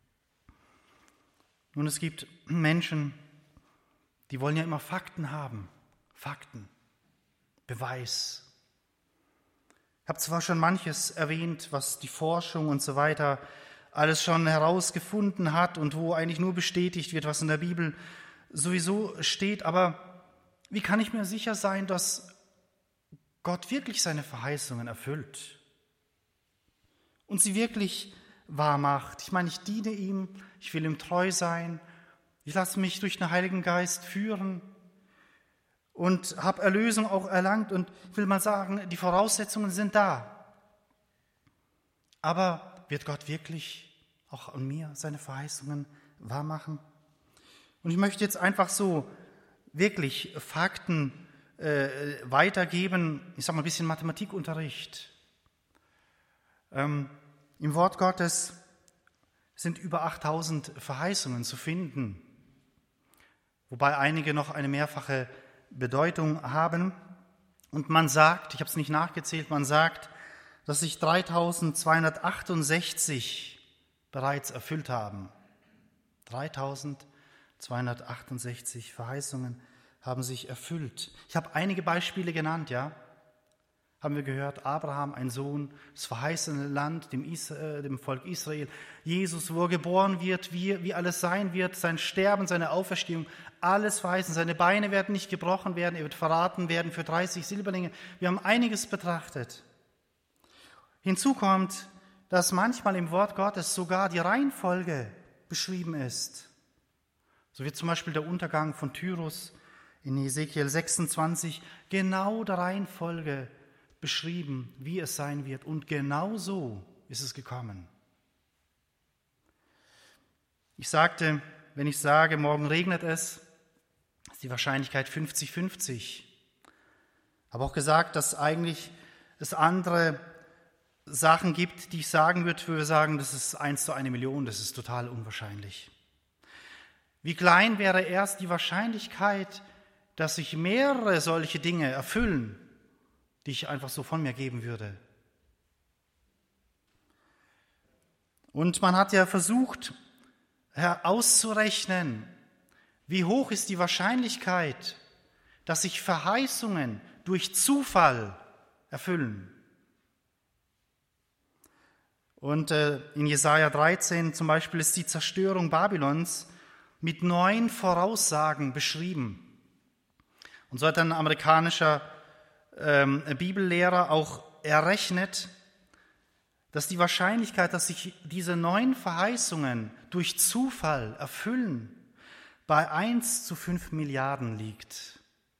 Nun, es gibt Menschen, die wollen ja immer Fakten haben. Fakten, Beweis. Ich habe zwar schon manches erwähnt, was die Forschung und so weiter alles schon herausgefunden hat und wo eigentlich nur bestätigt wird, was in der Bibel sowieso steht, aber wie kann ich mir sicher sein, dass Gott wirklich seine Verheißungen erfüllt und sie wirklich wahr macht? Ich meine, ich diene ihm, ich will ihm treu sein, ich lasse mich durch den Heiligen Geist führen und habe Erlösung auch erlangt und will mal sagen, die Voraussetzungen sind da. Aber wird Gott wirklich auch an mir seine Verheißungen wahr machen? Und ich möchte jetzt einfach so wirklich Fakten äh, weitergeben, ich sage mal ein bisschen Mathematikunterricht. Ähm, Im Wort Gottes sind über achttausend Verheißungen zu finden, wobei einige noch eine mehrfache Bedeutung haben. Und man sagt, ich habe es nicht nachgezählt, man sagt, dass sich dreitausendzweihundertachtundsechzig bereits erfüllt haben. dreitausendzweihundertachtundsechzig Verheißungen haben sich erfüllt. Ich habe einige Beispiele genannt, ja. Haben wir gehört, Abraham, ein Sohn, das verheißene Land, dem, Israel, dem Volk Israel, Jesus, wo er geboren wird, wie, wie alles sein wird, sein Sterben, seine Auferstehung, alles verheißen, seine Beine werden nicht gebrochen werden, er wird verraten werden für dreißig Silberlinge. Wir haben einiges betrachtet. Hinzu kommt, dass manchmal im Wort Gottes sogar die Reihenfolge beschrieben ist. So wird zum Beispiel der Untergang von Tyrus in Hesekiel sechsundzwanzig genau der Reihenfolge beschrieben, wie es sein wird. Und genau so ist es gekommen. Ich sagte, wenn ich sage, morgen regnet es, ist die Wahrscheinlichkeit fünfzig fünfzig. Habe auch gesagt, dass eigentlich es andere Sachen gibt, die ich sagen würde, wo wir sagen, das ist eins zu eine Million, das ist total unwahrscheinlich. Wie klein wäre erst die Wahrscheinlichkeit, dass sich mehrere solche Dinge erfüllen, die ich einfach so von mir geben würde. Und man hat ja versucht auszurechnen, wie hoch ist die Wahrscheinlichkeit, dass sich Verheißungen durch Zufall erfüllen. Und äh, in Jesaja dreizehn zum Beispiel ist die Zerstörung Babylons mit neun Voraussagen beschrieben. Und so hat ein amerikanischer ähm, Bibellehrer auch errechnet, dass die Wahrscheinlichkeit, dass sich diese neun Verheißungen durch Zufall erfüllen, bei eins zu fünf Milliarden liegt.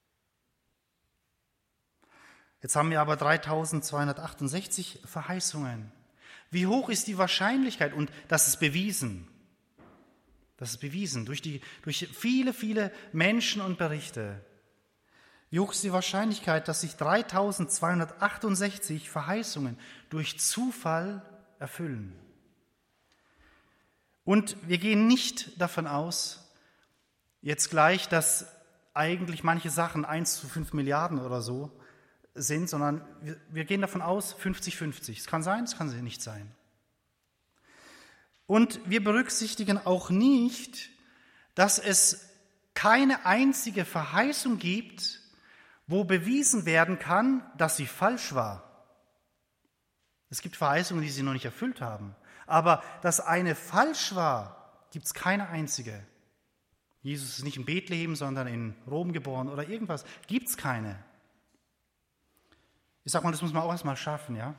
Jetzt haben wir aber dreitausendzweihundertachtundsechzig Verheißungen. Wie hoch ist die Wahrscheinlichkeit? Und das ist bewiesen. Das ist bewiesen durch, die, durch viele, viele Menschen und Berichte. Wie hoch ist die Wahrscheinlichkeit, dass sich dreitausendzweihundertachtundsechzig Verheißungen durch Zufall erfüllen? Und wir gehen nicht davon aus, jetzt gleich, dass eigentlich manche Sachen eins zu fünf Milliarden oder so sind, sondern wir, wir gehen davon aus, fünfzig fünfzig. Es kann sein, es kann nicht sein. Und wir berücksichtigen auch nicht, dass es keine einzige Verheißung gibt, wo bewiesen werden kann, dass sie falsch war. Es gibt Verheißungen, die sie noch nicht erfüllt haben. Aber dass eine falsch war, gibt es keine einzige. Jesus ist nicht in Bethlehem, sondern in Rom geboren oder irgendwas. Gibt es keine. Ich sage mal, das muss man auch erstmal schaffen, ja.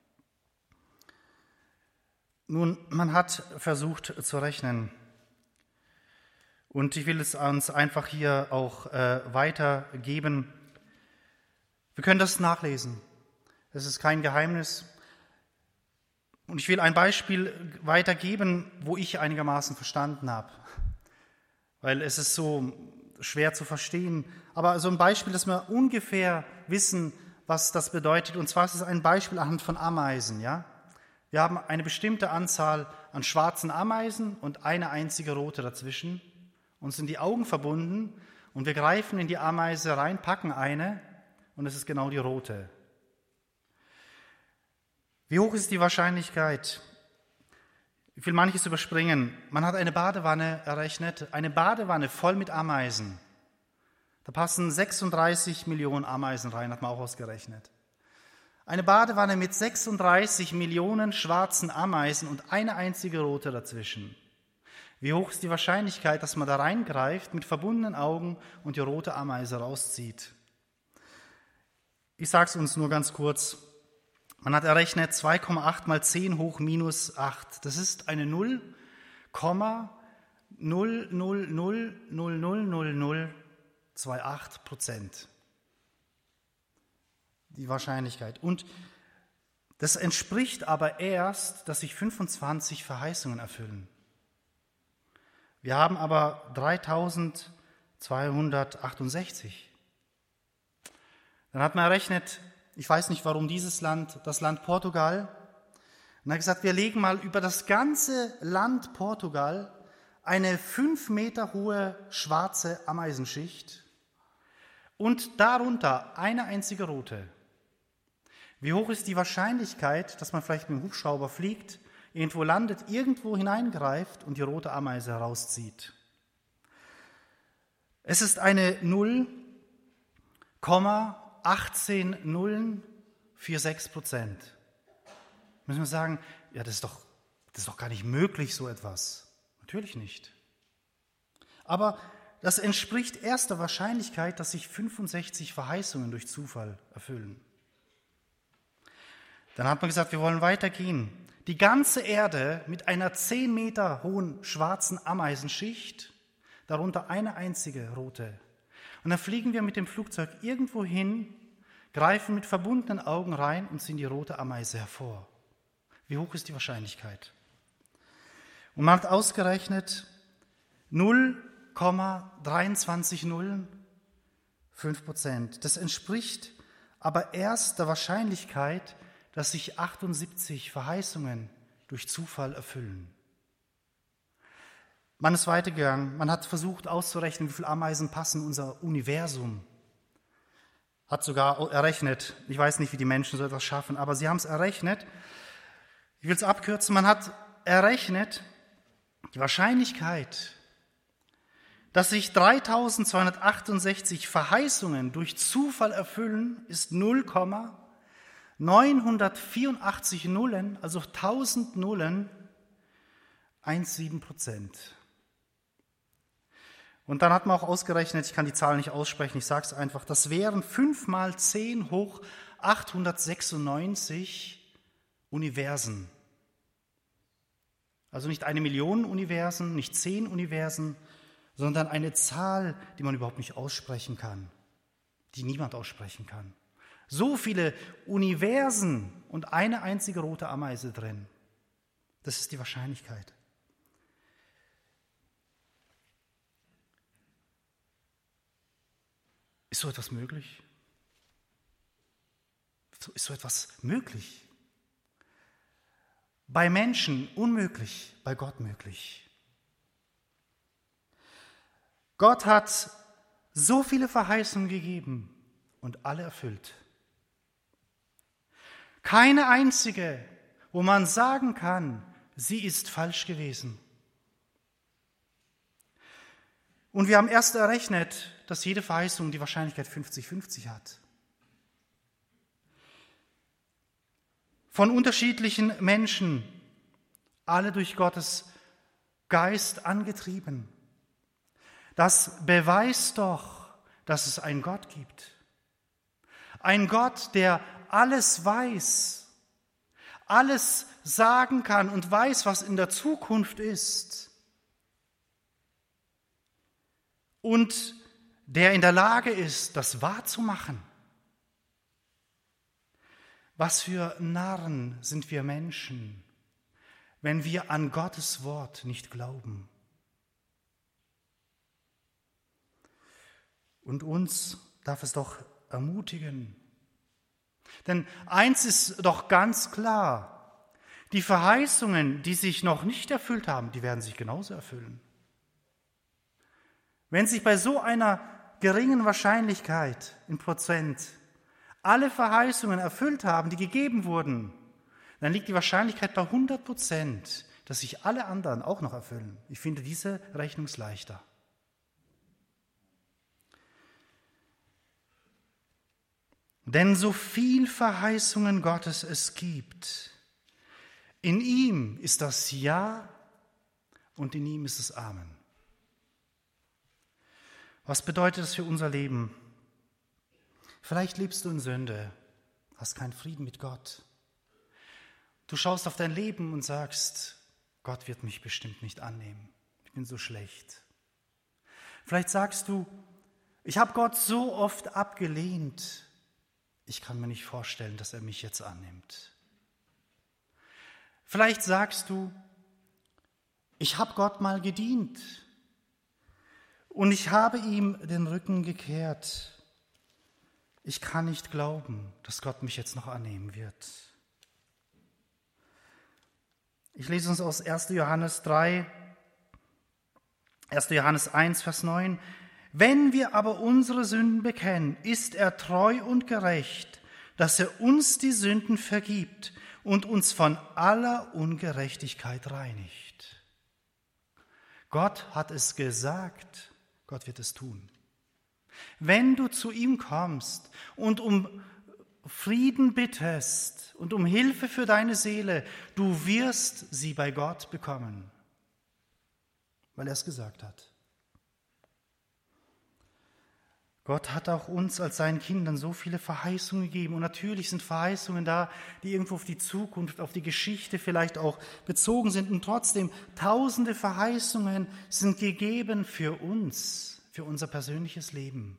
Nun, man hat versucht zu rechnen. Und ich will es uns einfach hier auch äh, weitergeben. Wir können das nachlesen. Es ist kein Geheimnis. Und ich will ein Beispiel weitergeben, wo ich einigermaßen verstanden habe. Weil es ist so schwer zu verstehen. Aber so ein Beispiel, dass wir ungefähr wissen, was das bedeutet. Und zwar ist es ein Beispiel anhand von Ameisen. Ja? Wir haben eine bestimmte Anzahl an schwarzen Ameisen und eine einzige rote dazwischen. Uns sind die Augen verbunden und wir greifen in die Ameise rein, packen eine und es ist genau die rote. Wie hoch ist die Wahrscheinlichkeit? Ich will manches überspringen. Man hat eine Badewanne errechnet, eine Badewanne voll mit Ameisen. Da passen sechsunddreißig Millionen Ameisen rein, hat man auch ausgerechnet. Eine Badewanne mit sechsunddreißig Millionen schwarzen Ameisen und eine einzige rote dazwischen. Wie hoch ist die Wahrscheinlichkeit, dass man da reingreift, mit verbundenen Augen und die rote Ameise rauszieht? Ich sage es uns nur ganz kurz. Man hat errechnet zwei Komma acht mal zehn hoch minus acht. Das ist eine null Komma null null null null null null null achtundzwanzig Prozent. Die Wahrscheinlichkeit. Und das entspricht aber erst, dass sich fünfundzwanzig Verheißungen erfüllen. Wir haben aber dreitausendzweihundertachtundsechzig. Dann hat man errechnet, ich weiß nicht, warum dieses Land, das Land Portugal, und hat gesagt, wir legen mal über das ganze Land Portugal eine fünf Meter hohe schwarze Ameisenschicht und darunter eine einzige rote. Wie hoch ist die Wahrscheinlichkeit, dass man vielleicht mit dem Hubschrauber fliegt, irgendwo landet, irgendwo hineingreift und die rote Ameise herauszieht? Es ist eine null Komma achtzehn Nullen für sechs Prozent. Müssen wir sagen, ja, das ist doch, das ist doch gar nicht möglich, so etwas. Natürlich nicht. Aber das entspricht erster Wahrscheinlichkeit, dass sich fünfundsechzig Verheißungen durch Zufall erfüllen. Dann hat man gesagt, wir wollen weitergehen. Die ganze Erde mit einer zehn Meter hohen schwarzen Ameisenschicht, darunter eine einzige rote. Und dann fliegen wir mit dem Flugzeug irgendwo hin, greifen mit verbundenen Augen rein und ziehen die rote Ameise hervor. Wie hoch ist die Wahrscheinlichkeit? Und man hat ausgerechnet null Komma dreiundzwanzig Nullen, fünf Prozent. Das entspricht aber erst der Wahrscheinlichkeit, dass sich achtundsiebzig Verheißungen durch Zufall erfüllen. Man ist weitergegangen, man hat versucht auszurechnen, wie viele Ameisen passen in unser Universum. Hat sogar errechnet, ich weiß nicht, wie die Menschen so etwas schaffen, aber sie haben es errechnet. Ich will es abkürzen, man hat errechnet, die Wahrscheinlichkeit, dass sich dreitausendzweihundertachtundsechzig Verheißungen durch Zufall erfüllen, ist null Komma neunhundertvierundachtzig Nullen, also tausend Nullen, siebzehn Prozent. Und dann hat man auch ausgerechnet, ich kann die Zahl nicht aussprechen, ich sage es einfach, das wären fünf mal zehn hoch achthundertsechsundneunzig Universen. Also nicht eine Million Universen, nicht zehn Universen, sondern eine Zahl, die man überhaupt nicht aussprechen kann, die niemand aussprechen kann. So viele Universen und eine einzige rote Ameise drin. Das ist die Wahrscheinlichkeit. Ist so etwas möglich? Ist so etwas möglich? Bei Menschen unmöglich, bei Gott möglich. Gott hat so viele Verheißungen gegeben und alle erfüllt. Keine einzige, wo man sagen kann, sie ist falsch gewesen. Und wir haben erst errechnet, dass jede Verheißung die Wahrscheinlichkeit fünfzig fünfzig hat. Von unterschiedlichen Menschen, alle durch Gottes Geist angetrieben. Das beweist doch, dass es einen Gott gibt. Ein Gott, der alles weiß, alles sagen kann und weiß, was in der Zukunft ist. Und der in der Lage ist, das wahrzumachen. Was für Narren sind wir Menschen, wenn wir an Gottes Wort nicht glauben. Und uns darf es doch ermutigen, Denn eins ist doch ganz klar, die Verheißungen, die sich noch nicht erfüllt haben, die werden sich genauso erfüllen. Wenn sich bei so einer geringen Wahrscheinlichkeit in Prozent alle Verheißungen erfüllt haben, die gegeben wurden, dann liegt die Wahrscheinlichkeit bei hundert Prozent, dass sich alle anderen auch noch erfüllen. Ich finde diese Rechnung leichter. Denn so viel Verheißungen Gottes es gibt, in ihm ist das Ja und in ihm ist das Amen. Was bedeutet das für unser Leben? Vielleicht lebst du in Sünde, hast keinen Frieden mit Gott. Du schaust auf dein Leben und sagst, Gott wird mich bestimmt nicht annehmen. Ich bin so schlecht. Vielleicht sagst du, ich habe Gott so oft abgelehnt. Ich kann mir nicht vorstellen, dass er mich jetzt annimmt. Vielleicht sagst du, ich habe Gott mal gedient und ich habe ihm den Rücken gekehrt. Ich kann nicht glauben, dass Gott mich jetzt noch annehmen wird. Ich lese uns aus erster Johannes drei, erster Johannes eins, Vers neun. Wenn wir aber unsere Sünden bekennen, ist er treu und gerecht, dass er uns die Sünden vergibt und uns von aller Ungerechtigkeit reinigt. Gott hat es gesagt, Gott wird es tun. Wenn du zu ihm kommst und um Frieden bittest und um Hilfe für deine Seele, du wirst sie bei Gott bekommen, weil er es gesagt hat. Gott hat auch uns als seinen Kindern so viele Verheißungen gegeben. Und natürlich sind Verheißungen da, die irgendwo auf die Zukunft, auf die Geschichte vielleicht auch bezogen sind. Und trotzdem, tausende Verheißungen sind gegeben für uns, für unser persönliches Leben.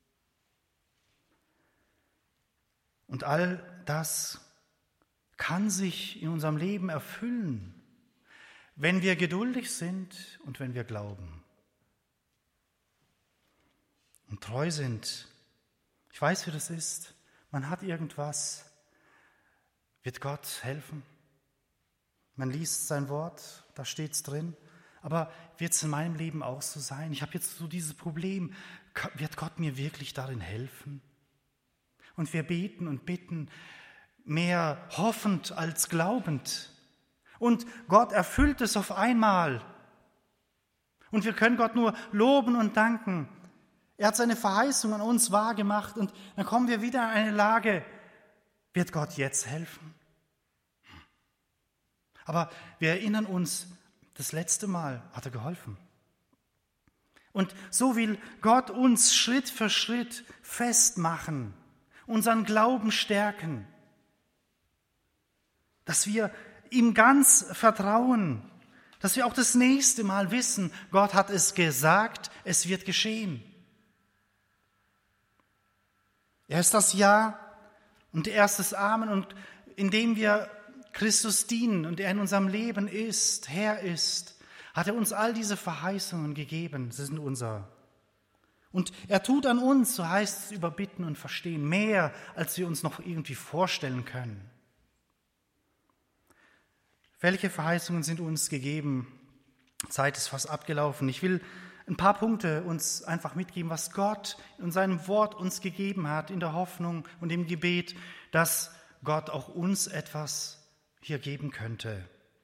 Und all das kann sich in unserem Leben erfüllen, wenn wir geduldig sind und wenn wir glauben. Und treu sind. Ich weiß, wie das ist. Man hat irgendwas. Wird Gott helfen? Man liest sein Wort, da steht es drin. Aber wird es in meinem Leben auch so sein? Ich habe jetzt so dieses Problem. Wird Gott mir wirklich darin helfen? Und wir beten und bitten, mehr hoffend als glaubend. Und Gott erfüllt es auf einmal. Und wir können Gott nur loben und danken. Er hat seine Verheißung an uns wahrgemacht und dann kommen wir wieder in eine Lage, wird Gott jetzt helfen? Aber wir erinnern uns, das letzte Mal hat er geholfen. Und so will Gott uns Schritt für Schritt festmachen, unseren Glauben stärken, dass wir ihm ganz vertrauen, dass wir auch das nächste Mal wissen, Gott hat es gesagt, es wird geschehen. Er ist das Ja und er ist das Amen. Und indem wir Christus dienen und er in unserem Leben ist, Herr ist, hat er uns all diese Verheißungen gegeben. Sie sind unser. Und er tut an uns, so heißt es, überbitten und verstehen, mehr, als wir uns noch irgendwie vorstellen können. Welche Verheißungen sind uns gegeben? Zeit ist fast abgelaufen. Ich will ein paar Punkte uns einfach mitgeben, was Gott in seinem Wort uns gegeben hat, in der Hoffnung und im Gebet, dass Gott auch uns etwas hier geben könnte.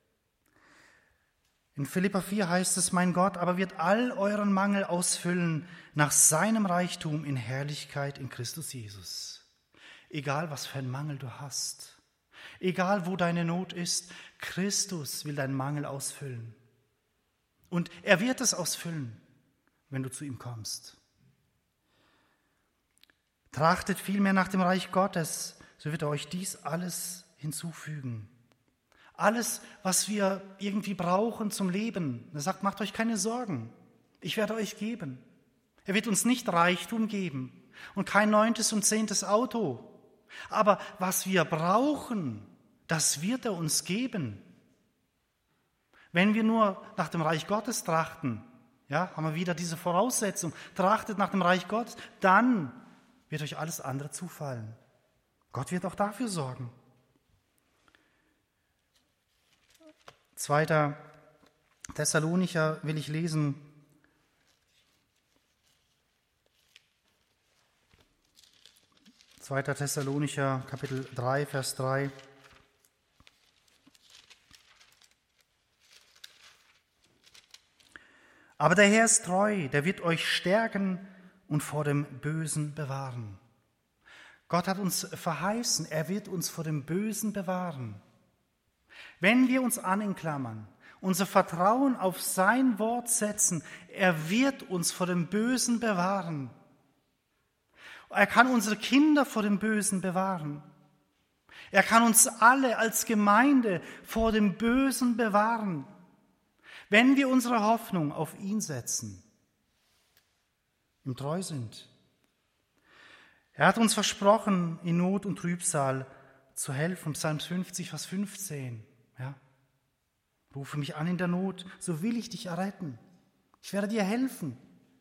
In Philipper vier heißt es, mein Gott aber wird all euren Mangel ausfüllen nach seinem Reichtum in Herrlichkeit in Christus Jesus. Egal, was für einen Mangel du hast, egal, wo deine Not ist, Christus will deinen Mangel ausfüllen. Und er wird es ausfüllen, wenn du zu ihm kommst. Trachtet vielmehr nach dem Reich Gottes, so wird er euch dies alles hinzufügen. Alles, was wir irgendwie brauchen zum Leben. Er sagt, macht euch keine Sorgen, ich werde euch geben. Er wird uns nicht Reichtum geben und kein neuntes und zehntes Auto. Aber was wir brauchen, das wird er uns geben. Wenn wir nur nach dem Reich Gottes trachten, ja, haben wir wieder diese Voraussetzung. Trachtet nach dem Reich Gottes, dann wird euch alles andere zufallen. Gott wird auch dafür sorgen. Zweiter Thessalonicher will ich lesen. Zweiter Thessalonicher, Kapitel drei, Vers drei. Aber der Herr ist treu, der wird euch stärken und vor dem Bösen bewahren. Gott hat uns verheißen, er wird uns vor dem Bösen bewahren. Wenn wir uns an ihn klammern, unser Vertrauen auf sein Wort setzen, er wird uns vor dem Bösen bewahren. Er kann unsere Kinder vor dem Bösen bewahren. Er kann uns alle als Gemeinde vor dem Bösen bewahren, wenn wir unsere Hoffnung auf ihn setzen, ihm treu sind. Er hat uns versprochen, in Not und Trübsal zu helfen. Psalm fünfzig, Vers fünfzehn. Ja. Rufe mich an in der Not, so will ich dich erretten. Ich werde dir helfen.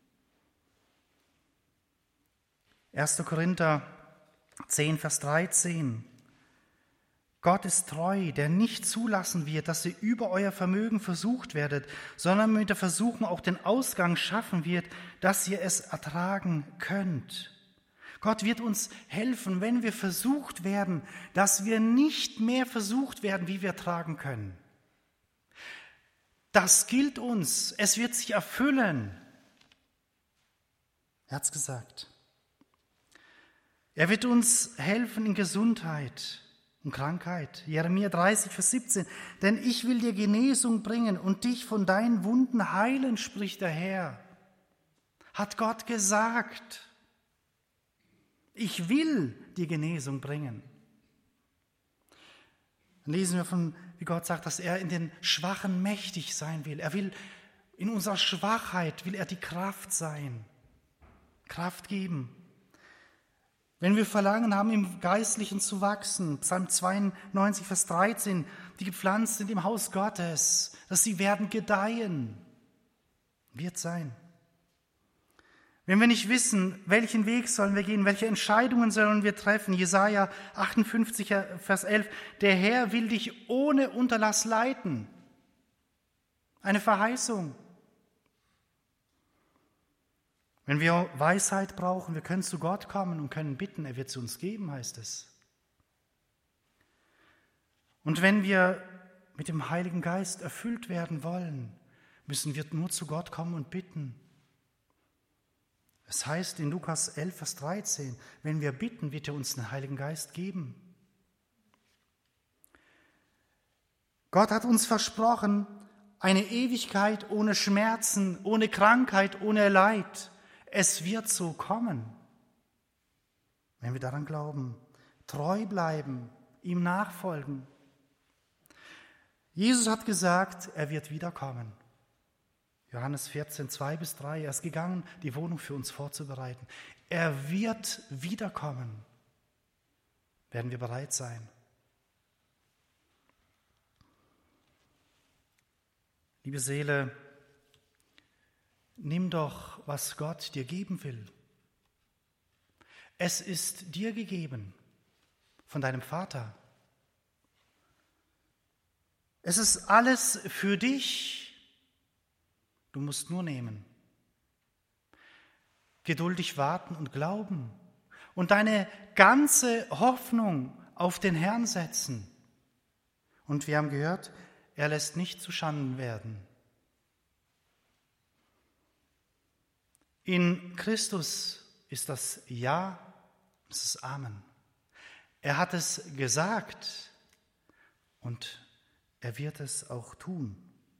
erster Korinther zehn, Vers dreizehn. Gott ist treu, der nicht zulassen wird, dass ihr über euer Vermögen versucht werdet, sondern mit der Versuchung auch den Ausgang schaffen wird, dass ihr es ertragen könnt. Gott wird uns helfen, wenn wir versucht werden, dass wir nicht mehr versucht werden, wie wir tragen können. Das gilt uns. Es wird sich erfüllen. Er hat es gesagt. Er wird uns helfen in Gesundheit und Krankheit. Jeremia dreißig, Vers siebzehn. Denn ich will dir Genesung bringen und dich von deinen Wunden heilen, spricht der Herr. Hat Gott gesagt. Ich will dir Genesung bringen. Dann lesen wir von, wie Gott sagt, dass er in den Schwachen mächtig sein will. Er will in unserer Schwachheit, will er die Kraft sein, Kraft geben. Wenn wir Verlangen haben, im Geistlichen zu wachsen, Psalm zweiundneunzig, Vers dreizehn, die gepflanzt sind im Haus Gottes, dass sie werden gedeihen, wird sein. Wenn wir nicht wissen, welchen Weg sollen wir gehen, welche Entscheidungen sollen wir treffen, Jesaja achtundfünfzig, Vers elf, der Herr will dich ohne Unterlass leiten. Eine Verheißung. Wenn wir Weisheit brauchen, wir können zu Gott kommen und können bitten, er wird sie uns geben, heißt es. Und wenn wir mit dem Heiligen Geist erfüllt werden wollen, müssen wir nur zu Gott kommen und bitten. Es heißt in Lukas elf, Vers dreizehn, wenn wir bitten, wird er uns den Heiligen Geist geben. Gott hat uns versprochen, eine Ewigkeit ohne Schmerzen, ohne Krankheit, ohne Leid. Es wird so kommen, wenn wir daran glauben, treu bleiben, ihm nachfolgen. Jesus hat gesagt, er wird wiederkommen. Johannes vierzehn, zwei bis drei, er ist gegangen, die Wohnung für uns vorzubereiten. Er wird wiederkommen. Werden wir bereit sein? Liebe Seele, nimm doch, was Gott dir geben will. Es ist dir gegeben von deinem Vater. Es ist alles für dich. Du musst nur nehmen. Geduldig warten und glauben und deine ganze Hoffnung auf den Herrn setzen. Und wir haben gehört, er lässt nicht zuschanden werden. In Christus ist das Ja, es ist Amen. Er hat es gesagt und er wird es auch tun.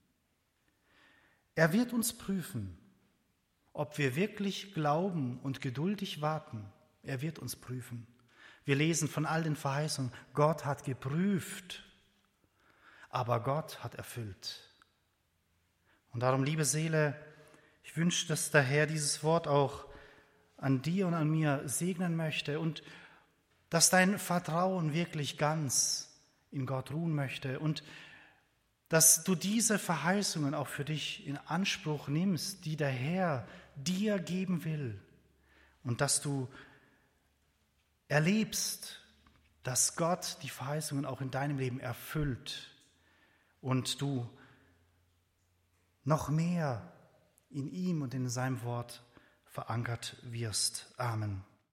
Er wird uns prüfen, ob wir wirklich glauben und geduldig warten. Er wird uns prüfen. Wir lesen von all den Verheißungen, Gott hat geprüft, aber Gott hat erfüllt. Und darum, liebe Seele, ich wünsche, dass der Herr dieses Wort auch an dir und an mir segnen möchte und dass dein Vertrauen wirklich ganz in Gott ruhen möchte und dass du diese Verheißungen auch für dich in Anspruch nimmst, die der Herr dir geben will und dass du erlebst, dass Gott die Verheißungen auch in deinem Leben erfüllt und du noch mehr in ihm und in seinem Wort verankert wirst. Amen.